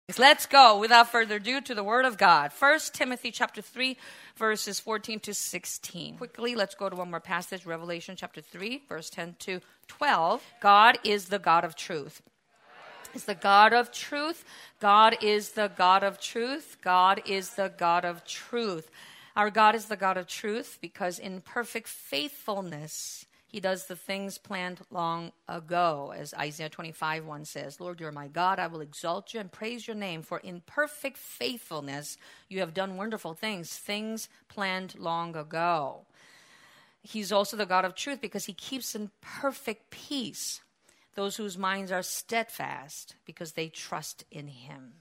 Let's go without further ado to the Word of God. 1 Timothy chapter 3, verses 14 to 16. Quickly, let's go to one more passage, Revelation chapter 3, verse 10 to 12. God is the God of truth. Is the God of truth. God is the God of truth. God is the God of truth. Our God is the God of truth because in perfect faithfulness, He does the things planned long ago. As Isaiah 25:1 says, Lord, you're my God. I will exalt you and praise your name. For in perfect faithfulness, you have done wonderful things planned long ago. He's also the God of truth because He keeps in perfect peace those whose minds are steadfast because they trust in Him.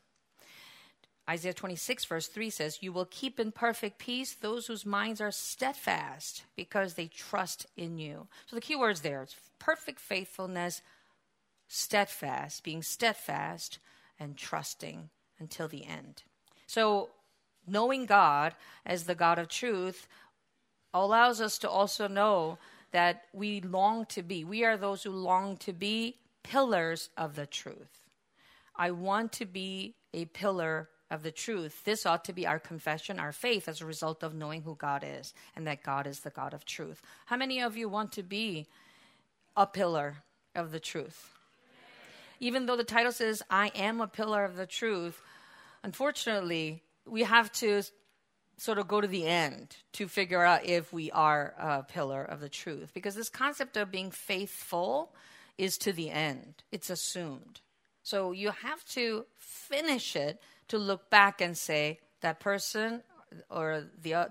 Isaiah 26 verse 3 says, you will keep in perfect peace those whose minds are steadfast because they trust in you. So the key words there, it's perfect faithfulness, steadfast, being steadfast and trusting until the end. So knowing God as the God of truth allows us to also know that we are those who long to be pillars of the truth. I want to be a pillar of the truth. This ought to be our confession, our faith, as a result of knowing who God is and that God is the God of truth. How many of you want to be a pillar of the truth? Even though the title says, I am a pillar of the truth, unfortunately, we have to sort of go to the end to figure out if we are a pillar of the truth. Because this concept of being faithful is to the end. It's assumed. So you have to finish it to look back and say that person or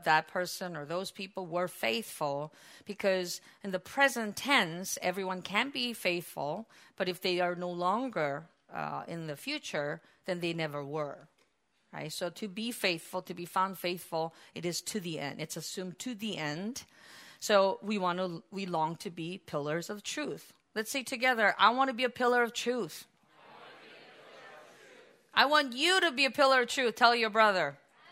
those people were faithful, because in the present tense, everyone can be faithful, but if they are no longer in the future, then they never were. Right? So to be faithful, to be found faithful, it is to the end. It's assumed to the end. So we long to be pillars of truth. Let's say together, I want to be a pillar of truth. I want you to be a pillar of truth. Tell your brother.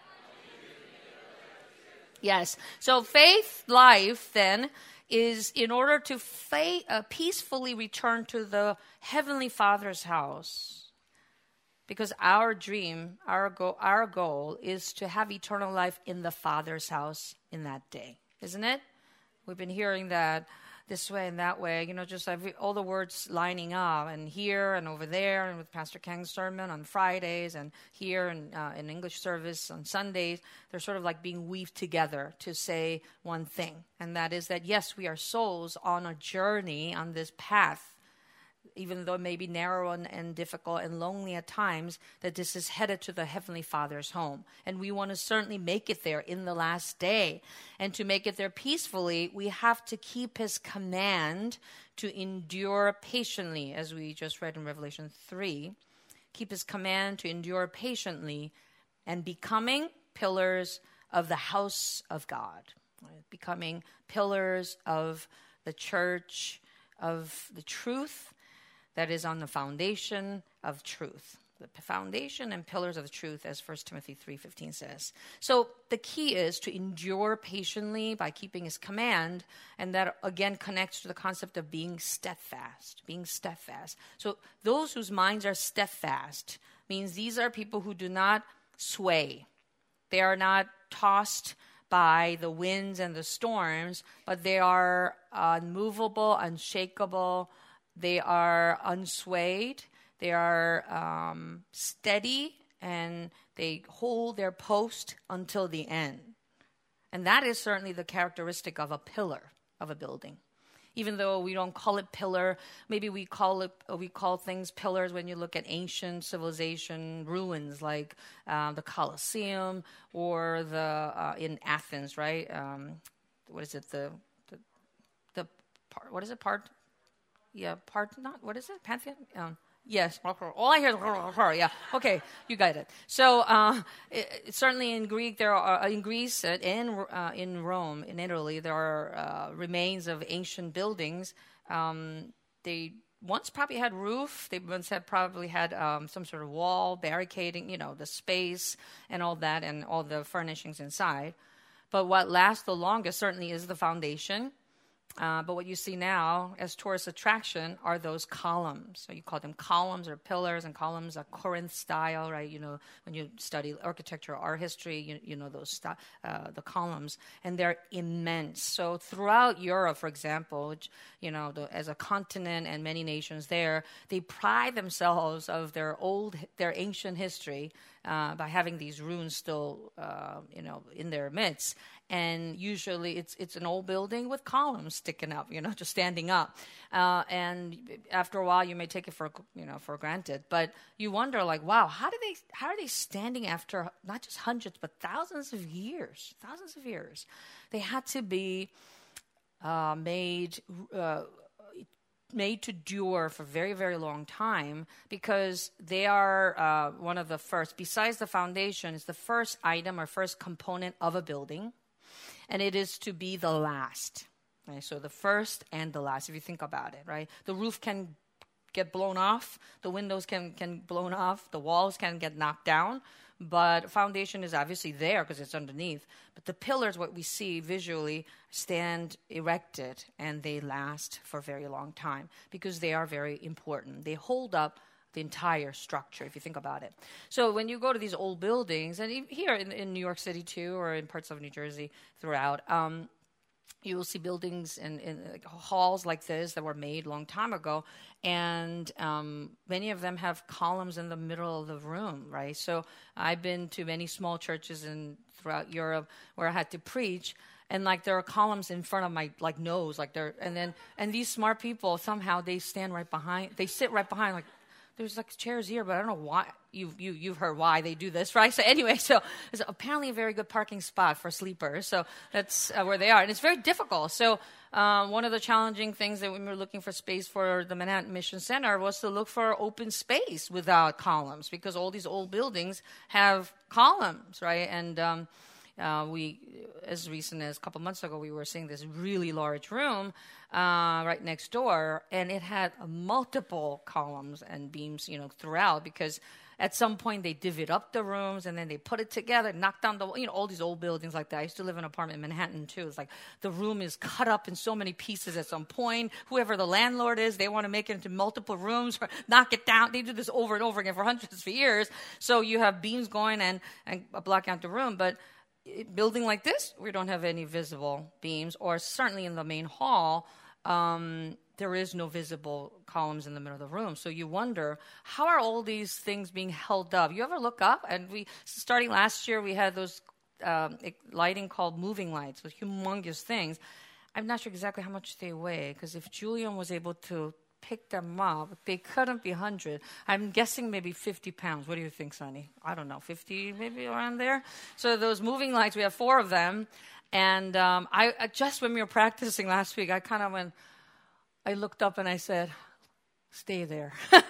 Yes. So faith life then is in order to peacefully return to the Heavenly Father's house. Because our dream, our goal is to have eternal life in the Father's house in that day. Isn't it? We've been hearing that this way and that way, just all the words lining up, and here and over there, and with Pastor Kang's sermon on Fridays, and here and in English service on Sundays, they're sort of like being weaved together to say one thing, and that is that, yes, we are souls on a journey on this path, even though it may be narrow and difficult and lonely at times, that this is headed to the Heavenly Father's home. And we want to certainly make it there in the last day. And to make it there peacefully, we have to keep His command to endure patiently, as we just read in Revelation 3. Keep His command to endure patiently and becoming pillars of the house of God. Becoming pillars of the church, of the truth, that is on the foundation of truth. The foundation and pillars of the truth, as 1 Timothy 3:15 says. So the key is to endure patiently by keeping His command, and that again connects to the concept of being steadfast. Being steadfast. So those whose minds are steadfast means these are people who do not sway. They are not tossed by the winds and the storms, but they are unmovable, unshakable. They are unswayed, they are steady, and they hold their post until the end. And that is certainly the characteristic of a pillar of a building. Even though we don't call it pillar, maybe we call things pillars when you look at ancient civilization ruins like the Colosseum or in Athens, right? What is it? What is it? Pantheon? Yes. All I hear is, yeah. Okay, you got it. So certainly in Greece, in Rome, in Italy, there are remains of ancient buildings. They once probably had roof. They once probably had some sort of wall barricading, the space and all that, and all the furnishings inside. But what lasts the longest certainly is the foundation. But what you see now as tourist attraction are those columns. So you call them columns or pillars, and columns are Corinth style, right? You know, when you study architecture or art history, you know those the columns, and they're immense. So throughout Europe, for example, which, you know, as a continent and many nations there, they pride themselves of their ancient history by having these ruins still, you know, in their midst. And usually it's an old building with columns sticking up, you know, just standing up. And after a while, you may take it for granted. But you wonder, like, wow, how are they standing after not just hundreds but thousands of years? Thousands of years. They had to be made to endure for a very, very long time, because they are one of the first, besides the foundation, is the first item or first component of a building. And it is to be the last. Right? So the first and the last, if you think about it, right? The roof can get blown off. The windows can blown off. The walls can get knocked down. But foundation is obviously there because it's underneath. But the pillars, what we see visually, stand erected, and they last for a very long time because they are very important. They hold up the entire structure, if you think about it. So when you go to these old buildings, and here in New York City too, or in parts of New Jersey throughout, you will see buildings and halls like this that were made a long time ago, and many of them have columns in the middle of the room, right? So I've been to many small churches throughout Europe where I had to preach, and like there are columns in front of my nose, and these smart people somehow they sit right behind, like. There's like chairs here, but I don't know why. You've heard why they do this, right? So anyway, so it's apparently a very good parking spot for sleepers. So that's where they are, and it's very difficult. So one of the challenging things that when we were looking for space for the Manhattan Mission Center was to look for open space without columns, because all these old buildings have columns, right? And we, as recent as a couple months ago, we were seeing this really large room right next door, and it had multiple columns and beams, you know, throughout, because at some point they divvied up the rooms and then they put it together, knocked down all these old buildings like that. I used to live in an apartment in Manhattan too. It's like the room is cut up in so many pieces at some point. Whoever the landlord is, they want to make it into multiple rooms or knock it down. They do this over and over again for hundreds of years. So you have beams going and blocking out the room, but building like this, we don't have any visible beams, or certainly in the main hall, there is no visible columns in the middle of the room. So you wonder, how are all these things being held up? You ever look up? And starting last year, we had those lighting called moving lights, with humongous things. I'm not sure exactly how much they weigh, because if Julian was able to pick them up, they couldn't be 100. I'm guessing maybe 50 pounds. What do you think, Sonny? I don't know, 50, maybe around there? So those moving lights, we have 4 of them. And I just when we were practicing last week, I looked up and I said, stay there.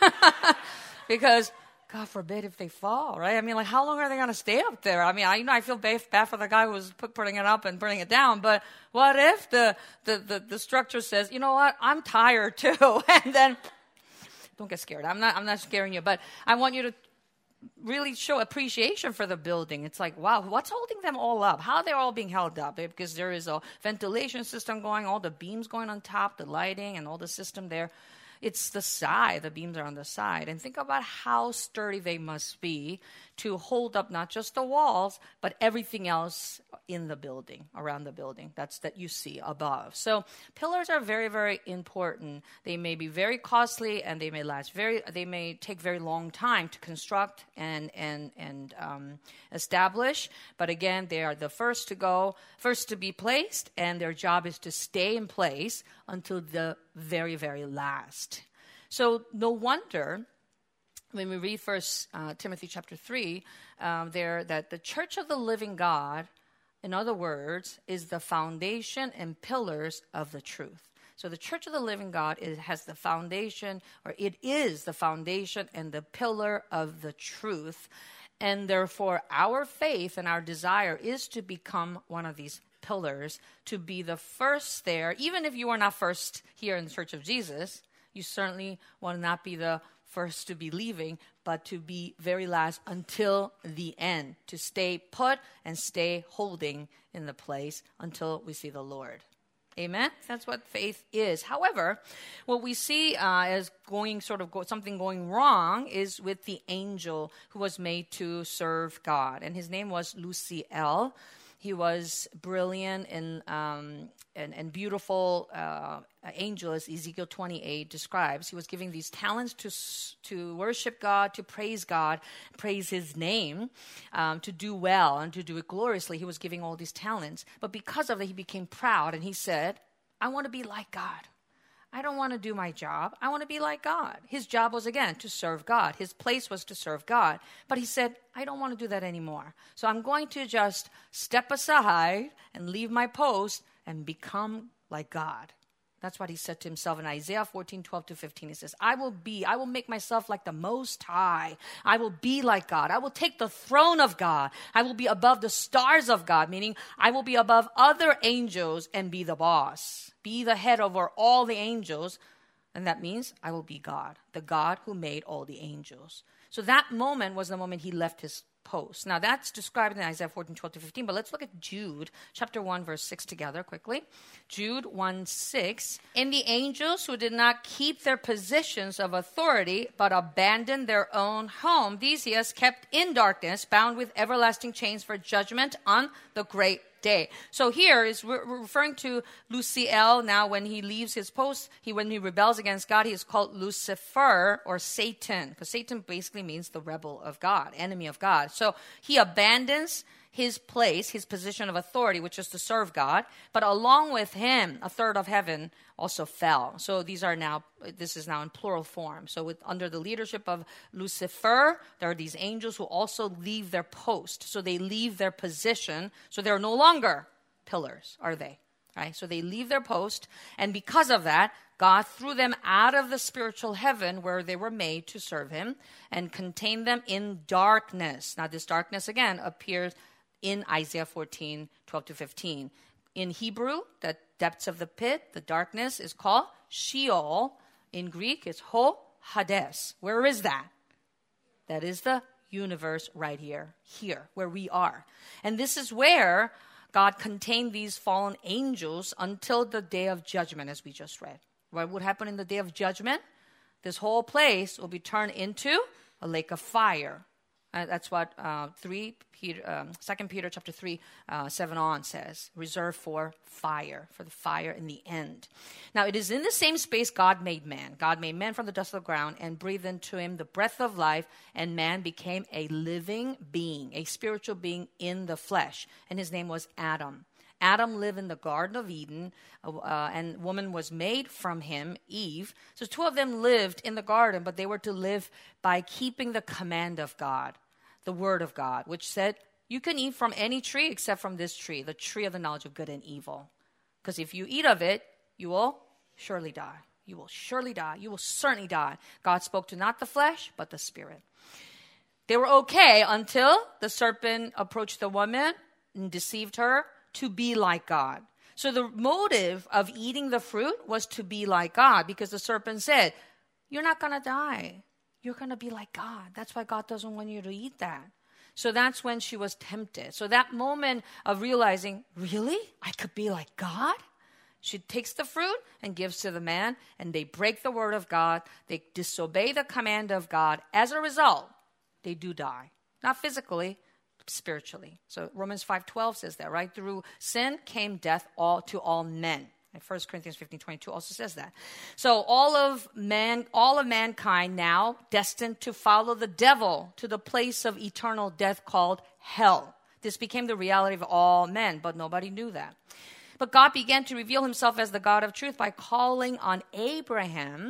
Because God forbid if they fall, right? I mean, like, how long are they going to stay up there? I mean, I feel bad for the guy who was putting it up and putting it down, but what if the structure says, you know what, I'm tired too, and then, don't get scared. I'm not scaring you, but I want you to really show appreciation for the building. It's like, wow, what's holding them all up? How they're all being held up? Because there is a ventilation system going, all the beams going on top, the lighting, and all the system there. It's the side. The beams are on the side. And think about how sturdy they must be to hold up not just the walls, but everything else in the building, around the building, that you see above. So pillars are very, very important. They may be very costly, and they may take very long time to construct and establish. But again, they are the first to be placed, and their job is to stay in place until the very, very last. So no wonder when we read First Timothy chapter 3, that the church of the living God, in other words, is the foundation and pillars of the truth. So the church of the living God has the foundation, or it is the foundation and the pillar of the truth. And therefore, our faith and our desire is to become one of these pillars, to be the first there. Even if you are not first here in the Church of Jesus, you certainly will not be the first to be leaving, but to be very last until the end, to stay put and stay holding in the place until we see the Lord. Amen? That's what faith is. However, what we see as something going wrong is with the angel who was made to serve God. And his name was Luciel. He was brilliant and beautiful angel, as Ezekiel 28 describes. He was giving these talents to worship God, to praise God, praise his name, to do well and to do it gloriously. He was giving all these talents. But because of that, he became proud and he said, I want to be like God. I don't want to do my job. I want to be like God. His job was, again, to serve God. His place was to serve God. But he said, I don't want to do that anymore. So I'm going to just step aside and leave my post and become like God. That's what he said to himself in Isaiah 14:12-15. He says, I will make myself like the Most High. I will be like God. I will take the throne of God. I will be above the stars of God, meaning I will be above other angels and be the boss. Be the head over all the angels. And that means I will be God, the God who made all the angels. So that moment was the moment he left his post. Now that's described in Isaiah 14:12-15, but let's look at Jude chapter 1 verse 6 together quickly. Jude 1:6. And the angels who did not keep their positions of authority but abandoned their own home, these he has kept in darkness, bound with everlasting chains for judgment on the great day. So here is we're referring to Luciel. Now when he leaves his post, when he rebels against God, he is called Lucifer or Satan, because Satan basically means the rebel of God, enemy of God. So he abandons his place, his position of authority, which is to serve God. But along with him, a third of heaven also fell. So this is now in plural form. So under the leadership of Lucifer, there are these angels who also leave their post. So they leave their position. So they're no longer pillars, are they? Right? So they leave their post. And because of that, God threw them out of the spiritual heaven where they were made to serve him and contained them in darkness. Now this darkness, again, appears in Isaiah 14:12-15. In Hebrew, the depths of the pit, the darkness, is called Sheol. In Greek, it's Ho Hades. Where is that? That is the universe right here, where we are. And this is where God contained these fallen angels until the day of judgment, as we just read. What would happen in the day of judgment? This whole place will be turned into a lake of fire. That's what 2 Peter chapter 3, 7 on says. Reserved for the fire in the end. Now, it is in the same space God made man. God made man from the dust of the ground and breathed into him the breath of life, and man became a living being, a spiritual being in the flesh. And his name was Adam. Adam lived in the Garden of Eden, and woman was made from him, Eve. So two of them lived in the garden, but they were to live by keeping the command of God, the word of God, which said, you can eat from any tree except from this tree, the tree of the knowledge of good and evil. Because if you eat of it, you will surely die. You will surely die. You will certainly die. God spoke to not the flesh, but the spirit. They were okay until the serpent approached the woman and deceived her to be like God. So the motive of eating the fruit was to be like God, because the serpent said, you're not going to die. You're going to be like God. That's why God doesn't want you to eat that. So that's when she was tempted. So that moment of realizing, really? I could be like God? She takes the fruit and gives to the man, and they break the word of God. They disobey the command of God. As a result, they do die. Not physically, spiritually. So Romans 5:12 says that, right? Through sin came death to all men. And 1 Corinthians 15:22 also says that. So all of mankind now destined to follow the devil to the place of eternal death called hell. This became the reality of all men, but nobody knew that. But God began to reveal himself as the God of truth by calling on Abraham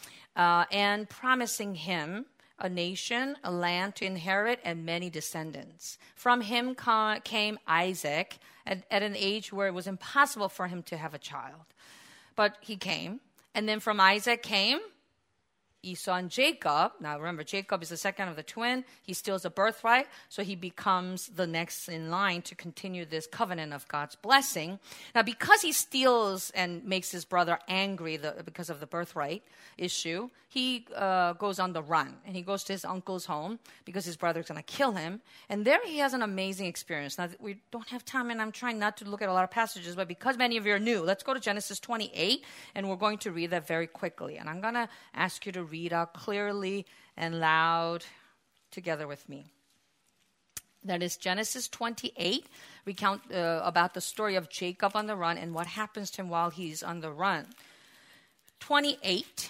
and promising him a nation, a land to inherit, and many descendants. From him came Isaac at an age where it was impossible for him to have a child. But he came. And then from Isaac came Esau and Jacob. Now remember, Jacob is the second of the twin. He steals a birthright, so he becomes the next in line to continue this covenant of God's blessing. Now because he steals and makes his brother angry because of the birthright issue, he goes on the run. And he goes to his uncle's home because his brother's going to kill him. And there he has an amazing experience. Now we don't have time, and I'm trying not to look at a lot of passages, but because many of you are new, let's go to Genesis 28, and we're going to read that very quickly. And I'm going to ask you to read out clearly and loud together with me. That is Genesis 28, recount about the story of Jacob on the run and what happens to him while he's on the run. 28,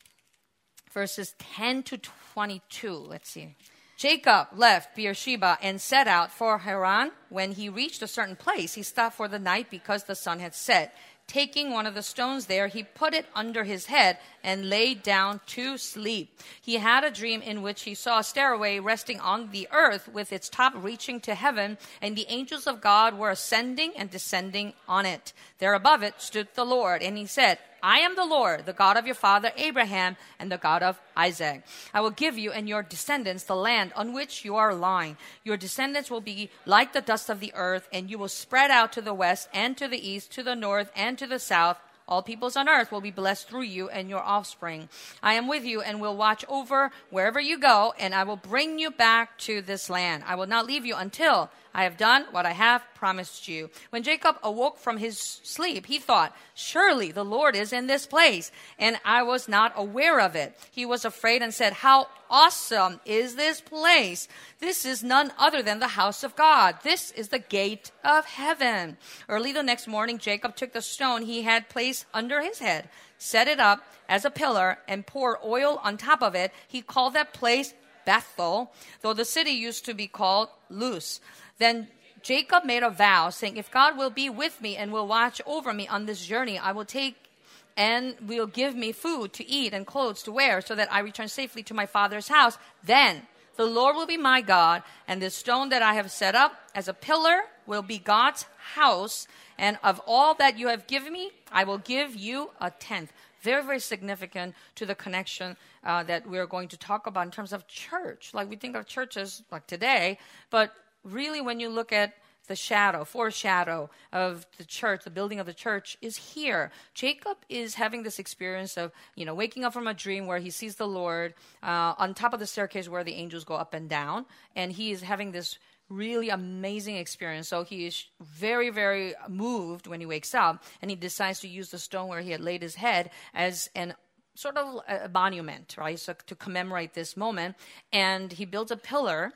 verses 10 to 22. Let's see. Jacob left Beersheba and set out for Haran. When he reached a certain place, he stopped for the night because the sun had set. Taking one of the stones there, he put it under his head and lay down to sleep. He had a dream in which he saw a stairway resting on the earth with its top reaching to heaven, and the angels of God were ascending and descending on it. There above it stood the Lord, and he said, I am the Lord, the God of your father Abraham and the God of Isaac. I will give you and your descendants the land on which you are lying. Your descendants will be like the dust of the earth, and you will spread out to the west and to the east, to the north and to the south. All peoples on earth will be blessed through you and your offspring. I am with you and will watch over wherever you go, and I will bring you back to this land. I will not leave you until I have done what I have promised you. When Jacob awoke from his sleep, he thought, surely the Lord is in this place, and I was not aware of it. He was afraid and said, how awesome is this place? This is none other than the house of God. This is the gate of heaven. Early the next morning, Jacob took the stone he had placed under his head, set it up as a pillar, and poured oil on top of it. He called that place Bethel, though the city used to be called Luz. Then Jacob made a vow, saying, if God will be with me and will watch over me on this journey, I will take and will give me food to eat and clothes to wear, so that I return safely to my father's house. Then the Lord will be my God, and this stone that I have set up as a pillar will be God's house, and of all that you have given me, I will give you a tenth. Very, very significant to the connection that we're going to talk about in terms of church. Like we think of churches like today, but really when you look at the foreshadow of the church, the building of the church is here. Jacob is having this experience of, waking up from a dream where he sees the Lord on top of the staircase where the angels go up and down. And he is having this really amazing experience. So he is very, very moved when he wakes up, and he decides to use the stone where he had laid his head as an sort of a monument, right? So to commemorate this moment. And he builds a pillar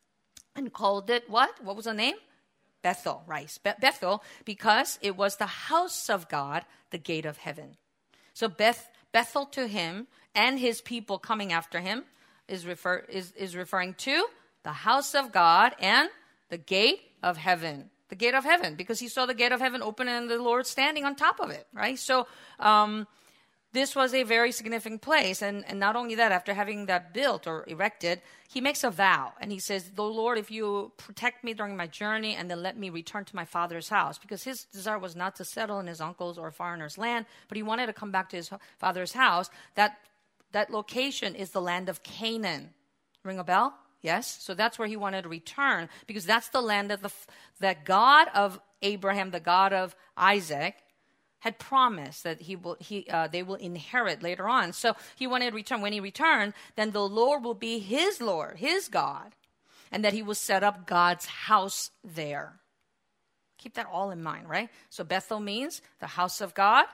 and called it what? What was the name? Bethel, right? Bethel, because it was the house of God, the gate of heaven. So Bethel to him and his people coming after him is referring to the house of God and the gate of heaven. The gate of heaven, because he saw the gate of heaven open and the Lord standing on top of it, right? So this was a very significant place. And not only that, after having that built or erected, he makes a vow. And he says, the Lord, if you protect me during my journey and then let me return to my father's house. Because his desire was not to settle in his uncle's or foreigner's land, but he wanted to come back to his father's house. That location is the land of Canaan. Ring a bell? Yes? So that's where he wanted to return, because that's the land that God of Abraham, the God of Isaac, had promised that they will inherit later on. So he wanted to return. When he returned, then the Lord will be his Lord, his God, and that he will set up God's house there. Keep that all in mind, right? So Bethel means the house of God,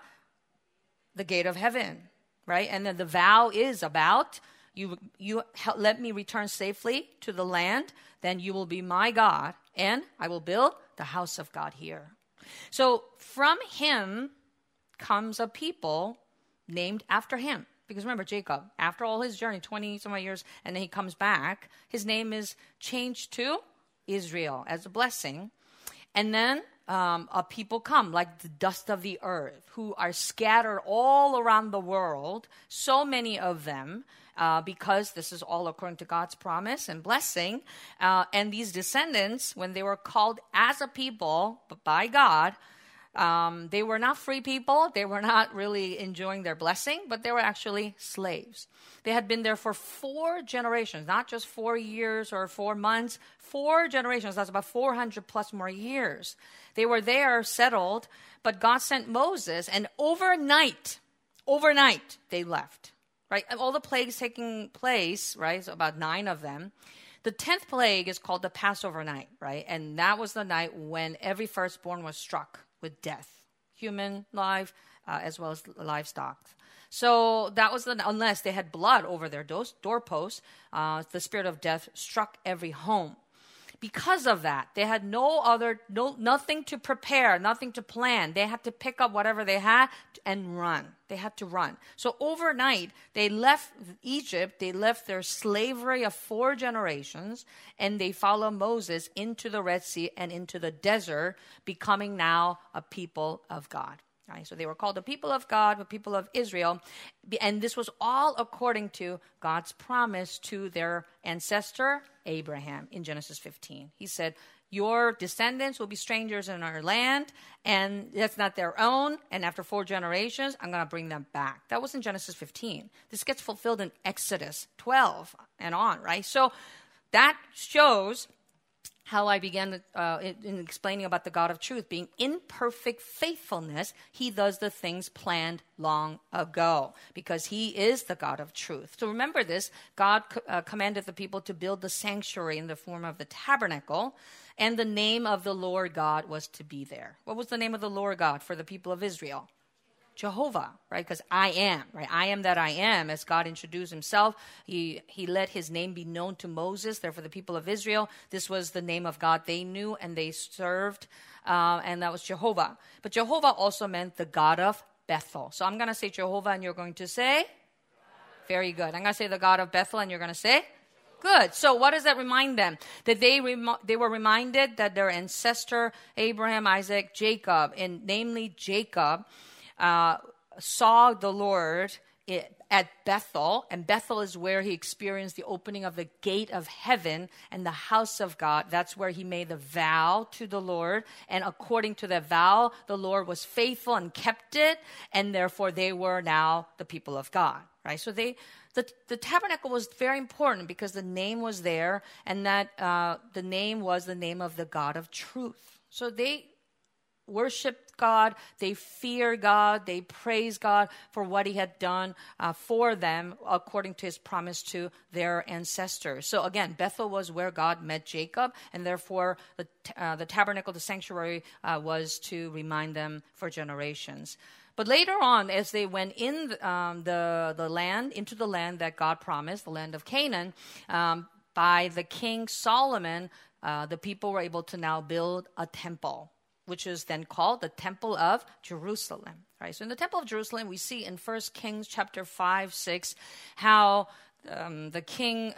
the gate of heaven, right? And then the vow is about, you let me return safely to the land, then you will be my God, and I will build the house of God here. So from him comes a people named after him. Because remember, Jacob, after all his journey, 20-some years, and then he comes back, his name is changed to Israel as a blessing. And then a people come like the dust of the earth, who are scattered all around the world, so many of them, because this is all according to God's promise and blessing. And these descendants, when they were called as a people by God, They were not free people. They were not really enjoying their blessing, but they were actually slaves. They had been there for 4 generations, not just 4 years or 4 months, 4 generations. That's about 400 plus more years. They were there settled, but God sent Moses, and overnight, they left, right? And all the plagues taking place, right? So about 9 of them. The 10th plague is called the Passover night, right? And that was the night when every firstborn was struck with death, human life, as well as livestock. So that was unless they had blood over their doorposts, the spirit of death struck every home. Because of that, they had nothing to prepare, nothing to plan. They had to pick up whatever they had and run. They had to run. So overnight, they left Egypt. They left their slavery of 4 generations, and they followed Moses into the Red Sea and into the desert, becoming now a people of God. Right? So they were called the people of God, the people of Israel. And this was all according to God's promise to their ancestor, Abraham, in Genesis 15. He said, your descendants will be strangers in our land, and that's not their own. And after 4 generations, I'm going to bring them back. That was in Genesis 15. This gets fulfilled in Exodus 12 and on, right? So that shows how I began in explaining about the God of truth. Being in perfect faithfulness, he does the things planned long ago because he is the God of truth. So remember this, God commanded the people to build the sanctuary in the form of the tabernacle, and the name of the Lord God was to be there. What was the name of the Lord God for the people of Israel? Jehovah, right? Because I am, right? I am that I am. As God introduced himself, he let his name be known to Moses. Therefore, the people of Israel, this was the name of God they knew and they served, and that was Jehovah. But Jehovah also meant the God of Bethel. So I'm going to say Jehovah, and you're going to say? Very good. I'm going to say the God of Bethel, and you're going to say? Good. So what does that remind them? That they were reminded that their ancestor, Abraham, Isaac, Jacob, and namely Jacob, saw the Lord at Bethel, and Bethel is where he experienced the opening of the gate of heaven and the house of God. That's where he made the vow to the Lord, and according to that vow, the Lord was faithful and kept it, and therefore they were now the people of God, right? So the tabernacle was very important because the name was there, and that the name was the name of the God of truth. So they worshiped God, they feared God, they praised God for what he had done for them according to his promise to their ancestors. So again, Bethel was where God met Jacob, and therefore the tabernacle, the sanctuary, was to remind them for generations. But later on, as they went in the land, into the land that God promised, the land of Canaan, by the king Solomon, the people were able to now build a temple, which is then called the Temple of Jerusalem. Right? So in the Temple of Jerusalem, we see in 1 Kings chapter 5, 6, how the king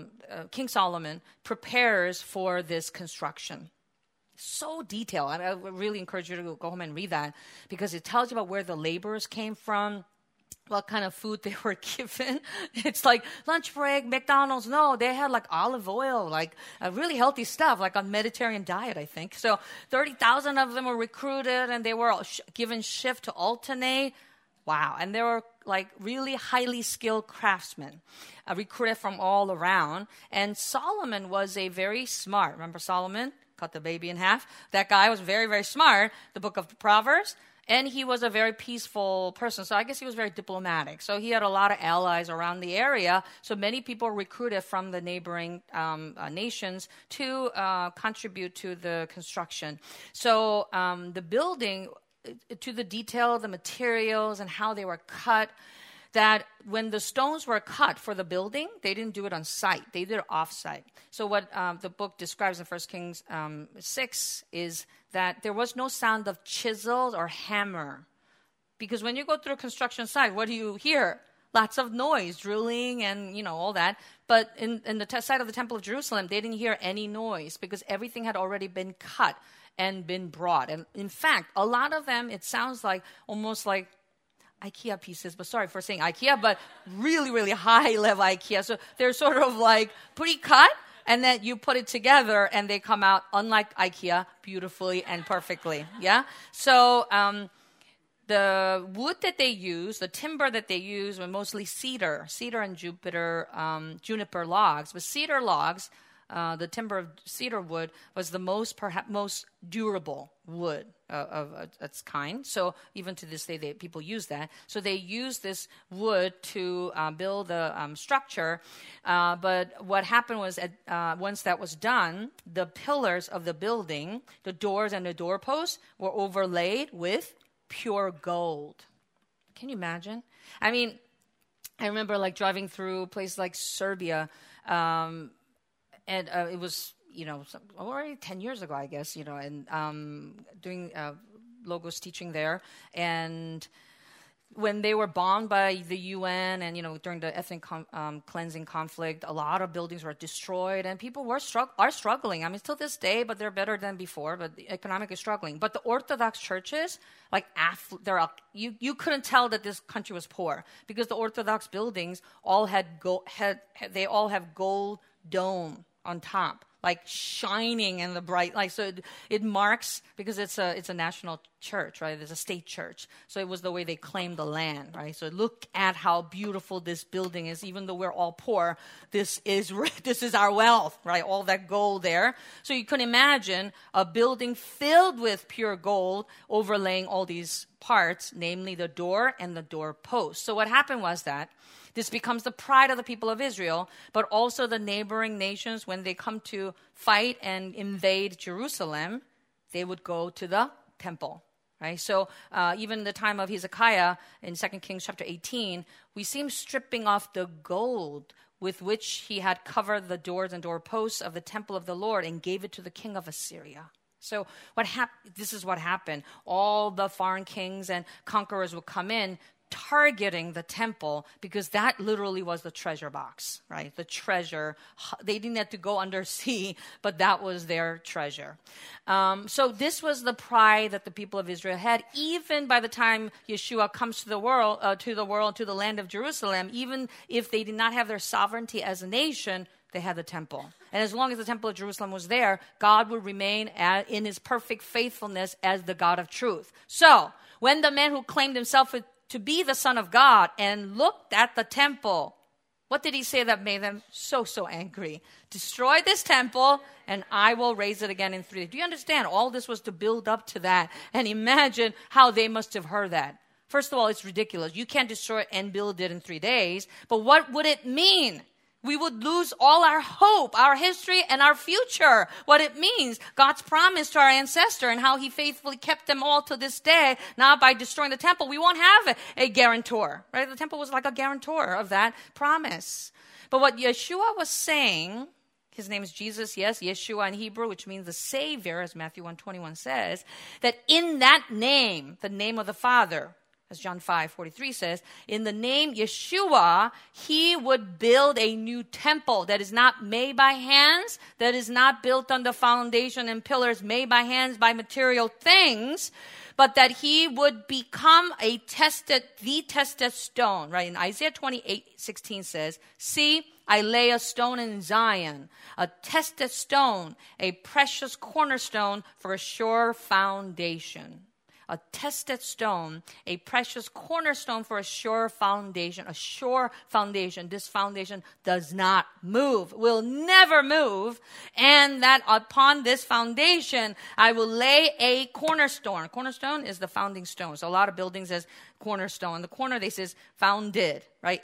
Solomon prepares for this construction. So detailed. I really encourage you to go home and read that because it tells you about where the laborers came from, what kind of food they were given. It's like lunch break, McDonald's. No, they had like olive oil, like really healthy stuff, like on Mediterranean diet, I think. So 30,000 of them were recruited, and they were given shift to alternate. Wow. And they were like really highly skilled craftsmen, recruited from all around. And Solomon was a very smart, remember Solomon? Cut the baby in half. That guy was very, very smart, the book of Proverbs. And he was a very peaceful person. So I guess he was very diplomatic. So he had a lot of allies around the area. So many people were recruited from the neighboring nations to contribute to the construction. So the building, to the detail, the materials, and how they were cut, that when the stones were cut for the building, they didn't do it on site. They did it off-site. So what the book describes in 1 Kings 6 is that there was no sound of chisels or hammer. Because when you go through a construction site, what do you hear? Lots of noise, drilling and, all that. But in the site of the Temple of Jerusalem, they didn't hear any noise because everything had already been cut and been brought. And in fact, a lot of them, it sounds like almost like IKEA pieces, but sorry for saying IKEA, but really, really high level IKEA. So they're sort of like pretty cut, And then you put it together and they come out, unlike IKEA, beautifully and perfectly. Yeah? So the wood that they use, the timber that they use were mostly cedar and juniper logs. But cedar logs, the timber of cedar wood was the most durable wood of its kind. So even to this day, people use that. So they use this wood to build the structure. But what happened was, once that was done, the pillars of the building, the doors and the doorposts were overlaid with pure gold. Can you imagine? I mean, I remember like driving through places like Serbia, and it was, already 10 years ago, I guess, and doing Logos teaching there. And when they were bombed by the UN and, during the ethnic cleansing conflict, a lot of buildings were destroyed and people are struggling. I mean, till this day, but they're better than before, but economically struggling. But the Orthodox churches, you couldn't tell that this country was poor because the Orthodox buildings all have gold dome on top, like shining in the bright, so it marks, because it's a national church, right? It's a state church. So it was the way they claimed the land, right? So look at how beautiful this building is. Even though we're all poor, this is our wealth, right? All that gold there. So you can imagine a building filled with pure gold overlaying all these parts, namely the door and the door post. So what happened was that this becomes the pride of the people of Israel, but also the neighboring nations, when they come to fight and invade Jerusalem, they would go to the temple. Right? So even the time of Hezekiah in 2 Kings chapter 18, we see him stripping off the gold with which he had covered the doors and doorposts of the temple of the Lord and gave it to the king of Assyria. So this is what happened. All the foreign kings and conquerors would come in, targeting the temple, because that literally was the treasure box, right? The treasure. They didn't have to go undersea, but that was their treasure. So this was the pride that the people of Israel had. Even by the time Yeshua comes to the land of Jerusalem, even if they did not have their sovereignty as a nation, they had the temple. And as long as the temple of Jerusalem was there, God would remain in his perfect faithfulness as the God of truth. So when the man who claimed himself to be the Son of God and looked at the temple, what did he say that made them so angry? Destroy this temple and I will raise it again in 3 days. Do you understand? All this was to build up to that. And imagine how they must have heard that. First of all, it's ridiculous. You can't destroy it and build it in 3 days. But what would it mean? We would lose all our hope, our history, and our future. What it means, God's promise to our ancestor and how he faithfully kept them all to this day. Now by destroying the temple, we won't have a guarantor, right? The temple was like a guarantor of that promise. But what Yeshua was saying, his name is Jesus, yes, Yeshua in Hebrew, which means the Savior, as Matthew 1:21 says, that in that name, the name of the Father, as John 5:43 says, in the name Yeshua, he would build a new temple that is not made by hands, that is not built on the foundation and pillars made by hands, by material things, but that he would become the tested stone, right? In Isaiah 28:16 says, see, I lay a stone in Zion, a tested stone, a precious cornerstone for a sure foundation. A tested stone, a precious cornerstone for a sure foundation. A sure foundation. This foundation does not move, will never move. And that upon this foundation, I will lay a cornerstone. Cornerstone is the founding stone. So a lot of buildings says cornerstone. The corner, they says founded, right?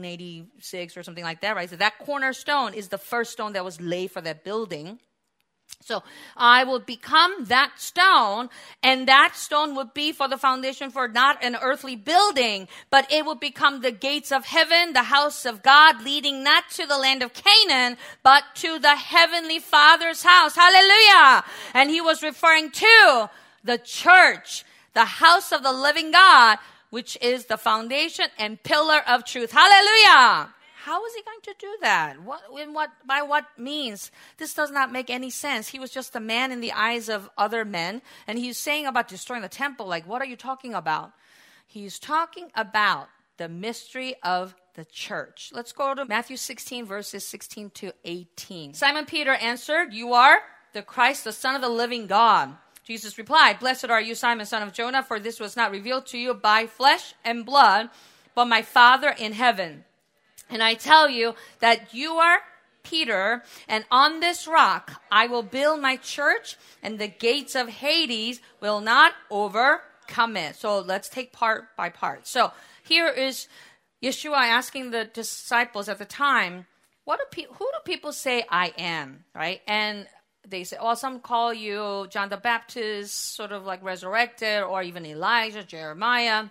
1886 or something like that, right? So that cornerstone is the first stone that was laid for that building. So I will become that stone, and that stone would be for the foundation for not an earthly building, but it will become the gates of heaven, the house of God, leading not to the land of Canaan, but to the heavenly Father's house. Hallelujah! And he was referring to the church, the house of the living God, which is the foundation and pillar of truth. Hallelujah! How is he going to do that? By what means? This does not make any sense. He was just a man in the eyes of other men. And he's saying about destroying the temple, like, what are you talking about? He's talking about the mystery of the church. Let's go to Matthew 16, verses 16 to 18. Simon Peter answered, "You are the Christ, the Son of the living God." Jesus replied, "Blessed are you, Simon, son of Jonah, for this was not revealed to you by flesh and blood, but my Father in heaven. And I tell you that you are Peter, and on this rock I will build my church, and the gates of Hades will not overcome it." So let's take part by part. So here is Yeshua asking the disciples at the time, who do people say I am, right? And they say, oh, some call you John the Baptist, sort of like resurrected, or even Elijah, Jeremiah,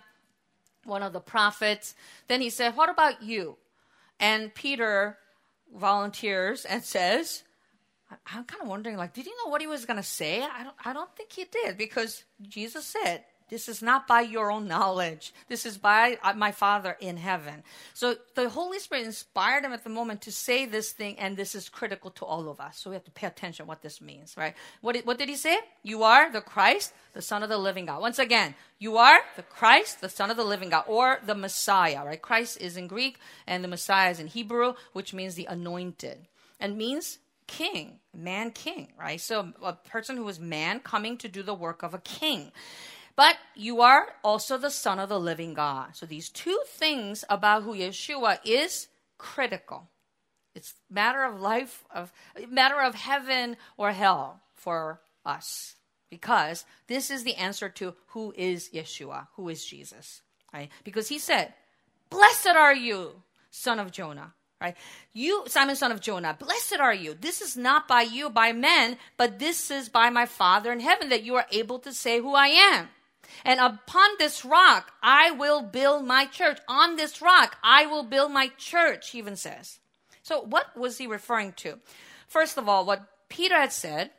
one of the prophets. Then he said, what about you? And Peter volunteers and says, I'm kind of wondering, like, did he know what he was going to say? I don't think he did, because Jesus said, this is not by your own knowledge. This is by my Father in heaven. So the Holy Spirit inspired him at the moment to say this thing, and this is critical to all of us. So we have to pay attention what this means, right? What did he say? You are the Christ, the Son of the living God. Once again, you are the Christ, the Son of the living God, or the Messiah, right? Christ is in Greek, and the Messiah is in Hebrew, which means the anointed, and means king, man king, right? So a person who is man coming to do the work of a king. But you are also the Son of the living God. So these two things about who Yeshua is critical. It's matter of life, matter of heaven or hell for us. Because this is the answer to who is Yeshua, who is Jesus. Right? Because he said, blessed are you, son of Jonah. Right? You, Simon, son of Jonah, blessed are you. This is not by you, by men, but this is by my Father in heaven, that you are able to say who I am. And upon this rock, I will build my church. On this rock, I will build my church, he even says. So what was he referring to? First of all, what Peter had said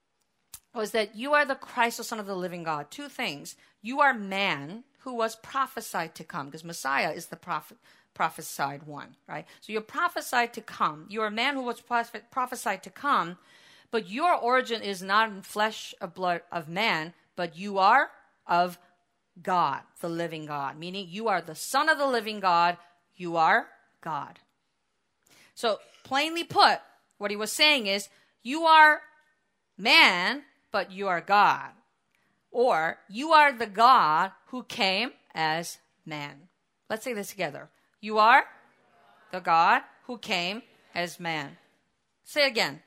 was that you are the Christ, the Son of the living God. Two things. You are man who was prophesied to come, because Messiah is the prophesied one, right? So you're prophesied to come. You're a man who was prophesied to come, but your origin is not in flesh of blood of man, but you are of God, the living God, meaning you are the Son of the living God, you are God. So plainly put, what he was saying is, you are man, but you are God. Or, you are the God who came as man. Let's say this together. You are the God who came as man. Say it again.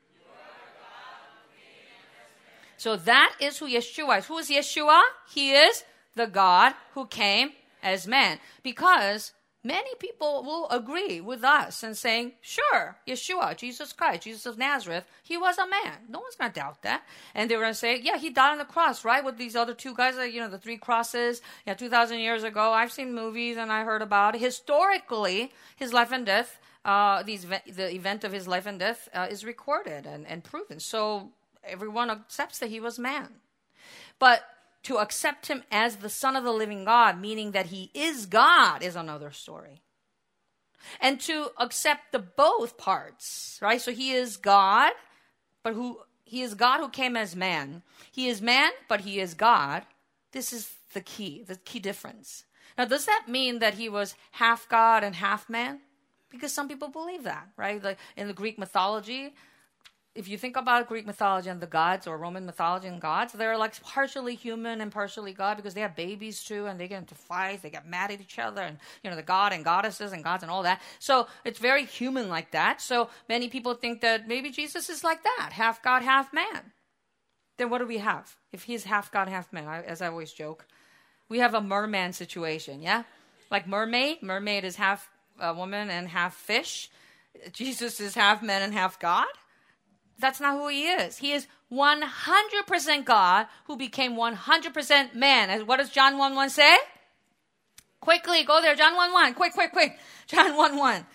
So that is who Yeshua is. Who is Yeshua? He is the God who came as man. Because many people will agree with us and saying, sure, Yeshua, Jesus Christ, Jesus of Nazareth, he was a man. No one's going to doubt that. And they're going to say, yeah, he died on the cross, right? With these other two guys, the three crosses, 2,000 years ago. I've seen movies and I heard about it. Historically, his life and death, the event of his life and death is recorded and proven. So everyone accepts that he was man. But to accept him as the Son of the living God, meaning that he is God, is another story. And to accept the both parts, right? So he is God, but he is God who came as man. He is man, but he is God. This is the key difference. Now, does that mean that he was half God and half man? Because some people believe that, right? Like in the Greek mythology, if you think about Greek mythology and the gods, or Roman mythology and gods, they're like partially human and partially God, because they have babies too, and they get into fights, they get mad at each other, and the god and goddesses and gods and all that. So it's very human like that. So many people think that maybe Jesus is like that, half God, half man. Then what do we have? If he's half God, half man, as I always joke, we have a merman situation, yeah? Like mermaid is half woman and half fish. Jesus is half man and half God. That's not who he is. He is 100% God who became 100% man. And what does John 1:1 say? Quickly, go there. John 1:1. Quick. John 1:1.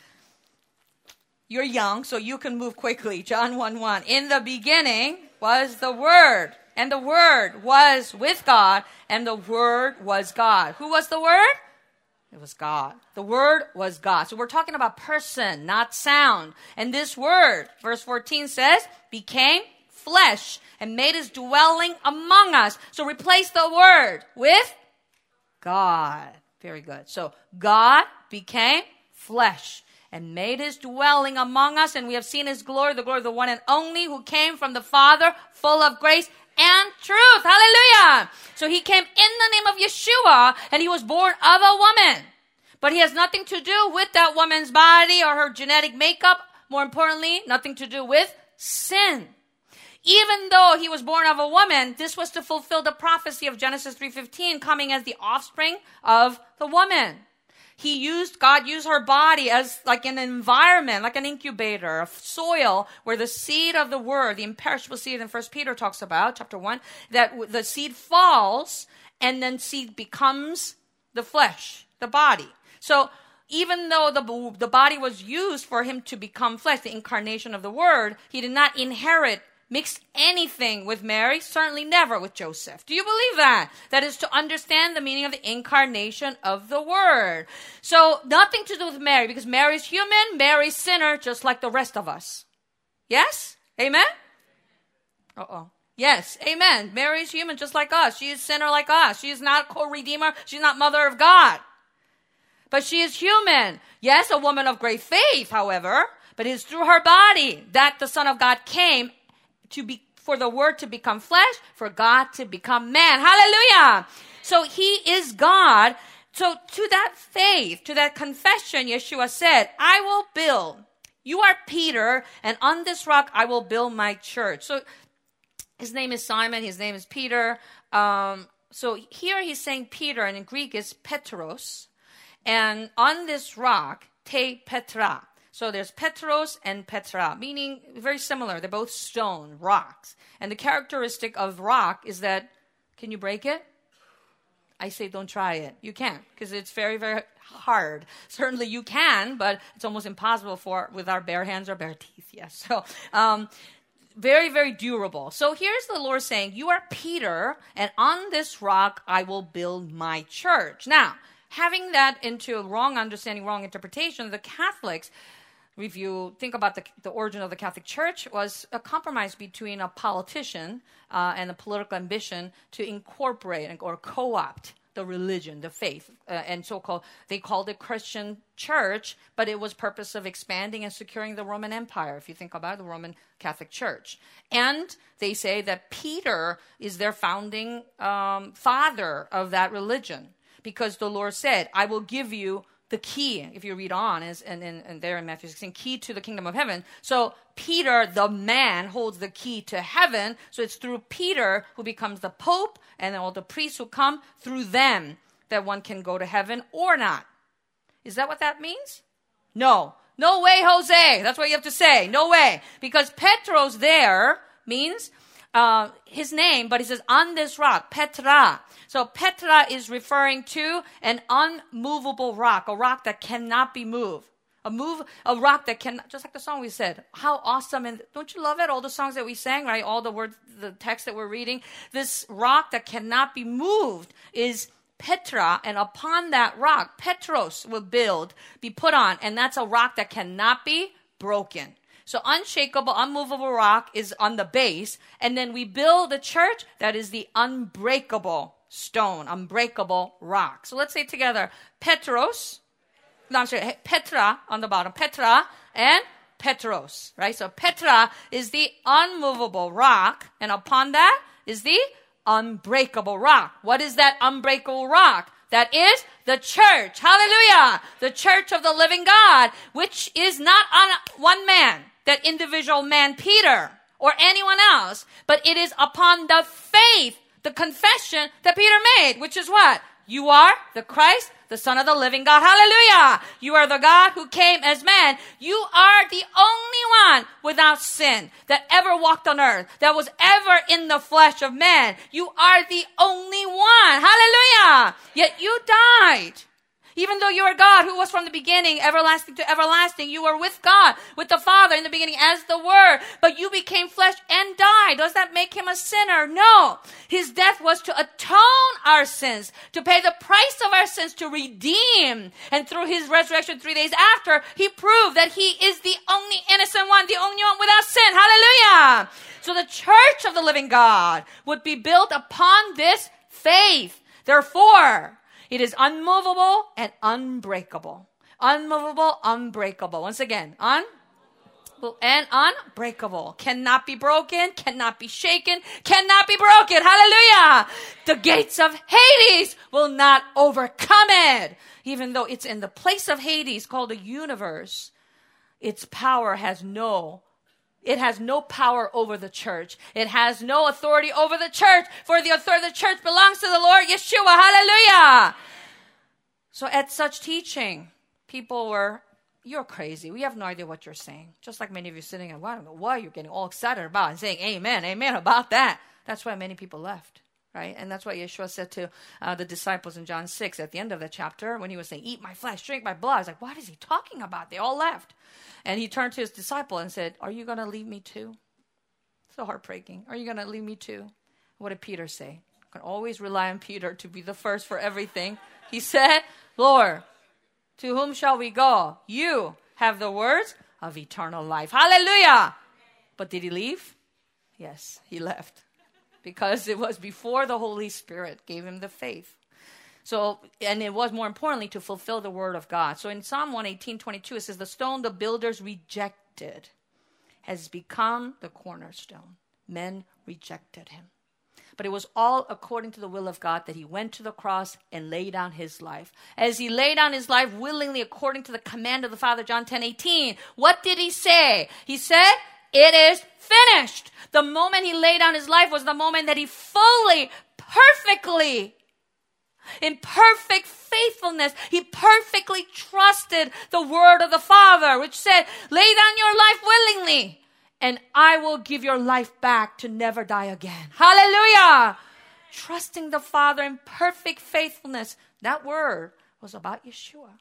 You're young, so you can move quickly. John 1:1. In the beginning was the Word, and the Word was with God, and the Word was God. Who was the Word? It was God. The Word was God. So we're talking about person, not sound. And this Word, verse 14 says, became flesh and made his dwelling among us. So replace the Word with God. Very good. So God became flesh and made his dwelling among us, and we have seen his glory, the glory of the one and only who came from the Father, full of grace and truth. Hallelujah. So he came in the name of Yeshua, and he was born of a woman. But he has nothing to do with that woman's body or her genetic makeup. More importantly, nothing to do with sin. Even though he was born of a woman, this was to fulfill the prophecy of Genesis 3:15, coming as the offspring of the woman. God used her body as like an environment, like an incubator, a soil where the seed of the word, the imperishable seed in 1 Peter talks about, chapter 1, that the seed falls and then seed becomes the flesh, the body. So even though the body was used for him to become flesh, the incarnation of the word, he did not mix anything with Mary, certainly never with Joseph. Do you believe that? That is to understand the meaning of the incarnation of the word. So nothing to do with Mary, because Mary's human, Mary's sinner, just like the rest of us. Yes? Amen? Yes, amen. Mary's human just like us. She is sinner like us. She is not co-redeemer. She's not mother of God. But she is human. Yes, a woman of great faith, however, but it is through her body that the Son of God came for the word to become flesh, for God to become man. Hallelujah. So he is God. So to that faith, to that confession, Yeshua said, I will build. You are Peter, and on this rock I will build my church. So his name is Simon. His name is Peter. So here he's saying Peter, and in Greek is Petros. And on this rock, te Petra. So there's Petros and Petra, meaning very similar. They're both stone, rocks. And the characteristic of rock is that, can you break it? I say don't try it. You can't, because it's very, very hard. Certainly you can, but it's almost impossible with our bare hands or bare teeth. Yes. So very, very durable. So here's the Lord saying, you are Peter, and on this rock I will build my church. Now, having that into wrong understanding, wrong interpretation, the Catholics, if you think about the origin of the Catholic Church, was a compromise between a politician and a political ambition to incorporate or co-opt the religion, the faith, and they called it Christian Church, but it was purpose of expanding and securing the Roman Empire, if you think about the Roman Catholic Church. And they say that Peter is their founding father of that religion, because the Lord said, I will give you the key, if you read on, and there in Matthew 16, key to the kingdom of heaven. So Peter, the man, holds the key to heaven. So it's through Peter who becomes the Pope, and all the priests who come, through them that one can go to heaven or not. Is that what that means? No. No way, Jose. That's what you have to say. No way. Because Petros there means his name, but he says, on this rock, Petra. So Petra is referring to an unmovable rock, a rock that cannot be moved. A rock that can, just like the song we said, how awesome. And don't you love it? All the songs that we sang, right? All the words, the text that we're reading. This rock that cannot be moved is Petra, and upon that rock, Petros will be put on, and that's a rock that cannot be broken. So unshakable, unmovable rock is on the base, and then we build a church that is the unbreakable stone, unbreakable rock. So let's say it together, Petra on the bottom, Petra and Petros, right? So Petra is the unmovable rock, and upon that is the unbreakable rock. What is that unbreakable rock? That is the church. Hallelujah. The church of the living God, which is not on one man, that individual man, Peter, or anyone else, but it is upon the faith, the confession that Peter made, which is what? You are the Christ, the Son of the living God. Hallelujah. You are the God who came as man. You are the only one without sin that ever walked on earth, that was ever in the flesh of man. You are the only one. Hallelujah. Yet you died. Even though you are God who was from the beginning, everlasting to everlasting, you were with God, with the Father in the beginning as the Word, but you became flesh and died. Does that make him a sinner? No. His death was to atone our sins, to pay the price of our sins, to redeem. And through his resurrection 3 days after, he proved that he is the only innocent one, the only one without sin. Hallelujah. So the church of the living God would be built upon this faith. Therefore, it is unmovable and unbreakable. Unmovable, unbreakable. Once again, and unbreakable. Cannot be broken, cannot be shaken, cannot be broken. Hallelujah. The gates of Hades will not overcome it. Even though it's in the place of Hades called the universe, its power has no power over the church. It has no authority over the church, for the authority of the church belongs to the Lord Yeshua. Hallelujah. So at such teaching, people were, you're crazy. We have no idea what you're saying. Just like many of you sitting at, well, I don't know why you're getting all excited about and saying amen, amen about that. That's why many people left, right? And that's what Yeshua said to the disciples in John 6 at the end of the chapter when he was saying, eat my flesh, drink my blood. I was like, what is he talking about? They all left. And he turned to his disciple and said, are you going to leave me too? So heartbreaking. Are you going to leave me too? What did Peter say? You can always rely on Peter to be the first for everything. He said, Lord, to whom shall we go? You have the words of eternal life. Hallelujah. But did he leave? Yes, he left. Because it was before the Holy Spirit gave him the faith. So, and it was more importantly to fulfill the word of God. So in Psalm 118:22, it says, the stone the builders rejected has become the cornerstone. Men rejected him. But it was all according to the will of God that he went to the cross and laid down his life. As he laid down his life willingly according to the command of the Father, John 10:18, what did he say? He said, it is finished. The moment he laid down his life was the moment that he fully, perfectly, in perfect faithfulness, he perfectly trusted the word of the Father, which said, lay down your life willingly, and I will give your life back to never die again. Hallelujah. Trusting the Father in perfect faithfulness. That word was about Yeshua.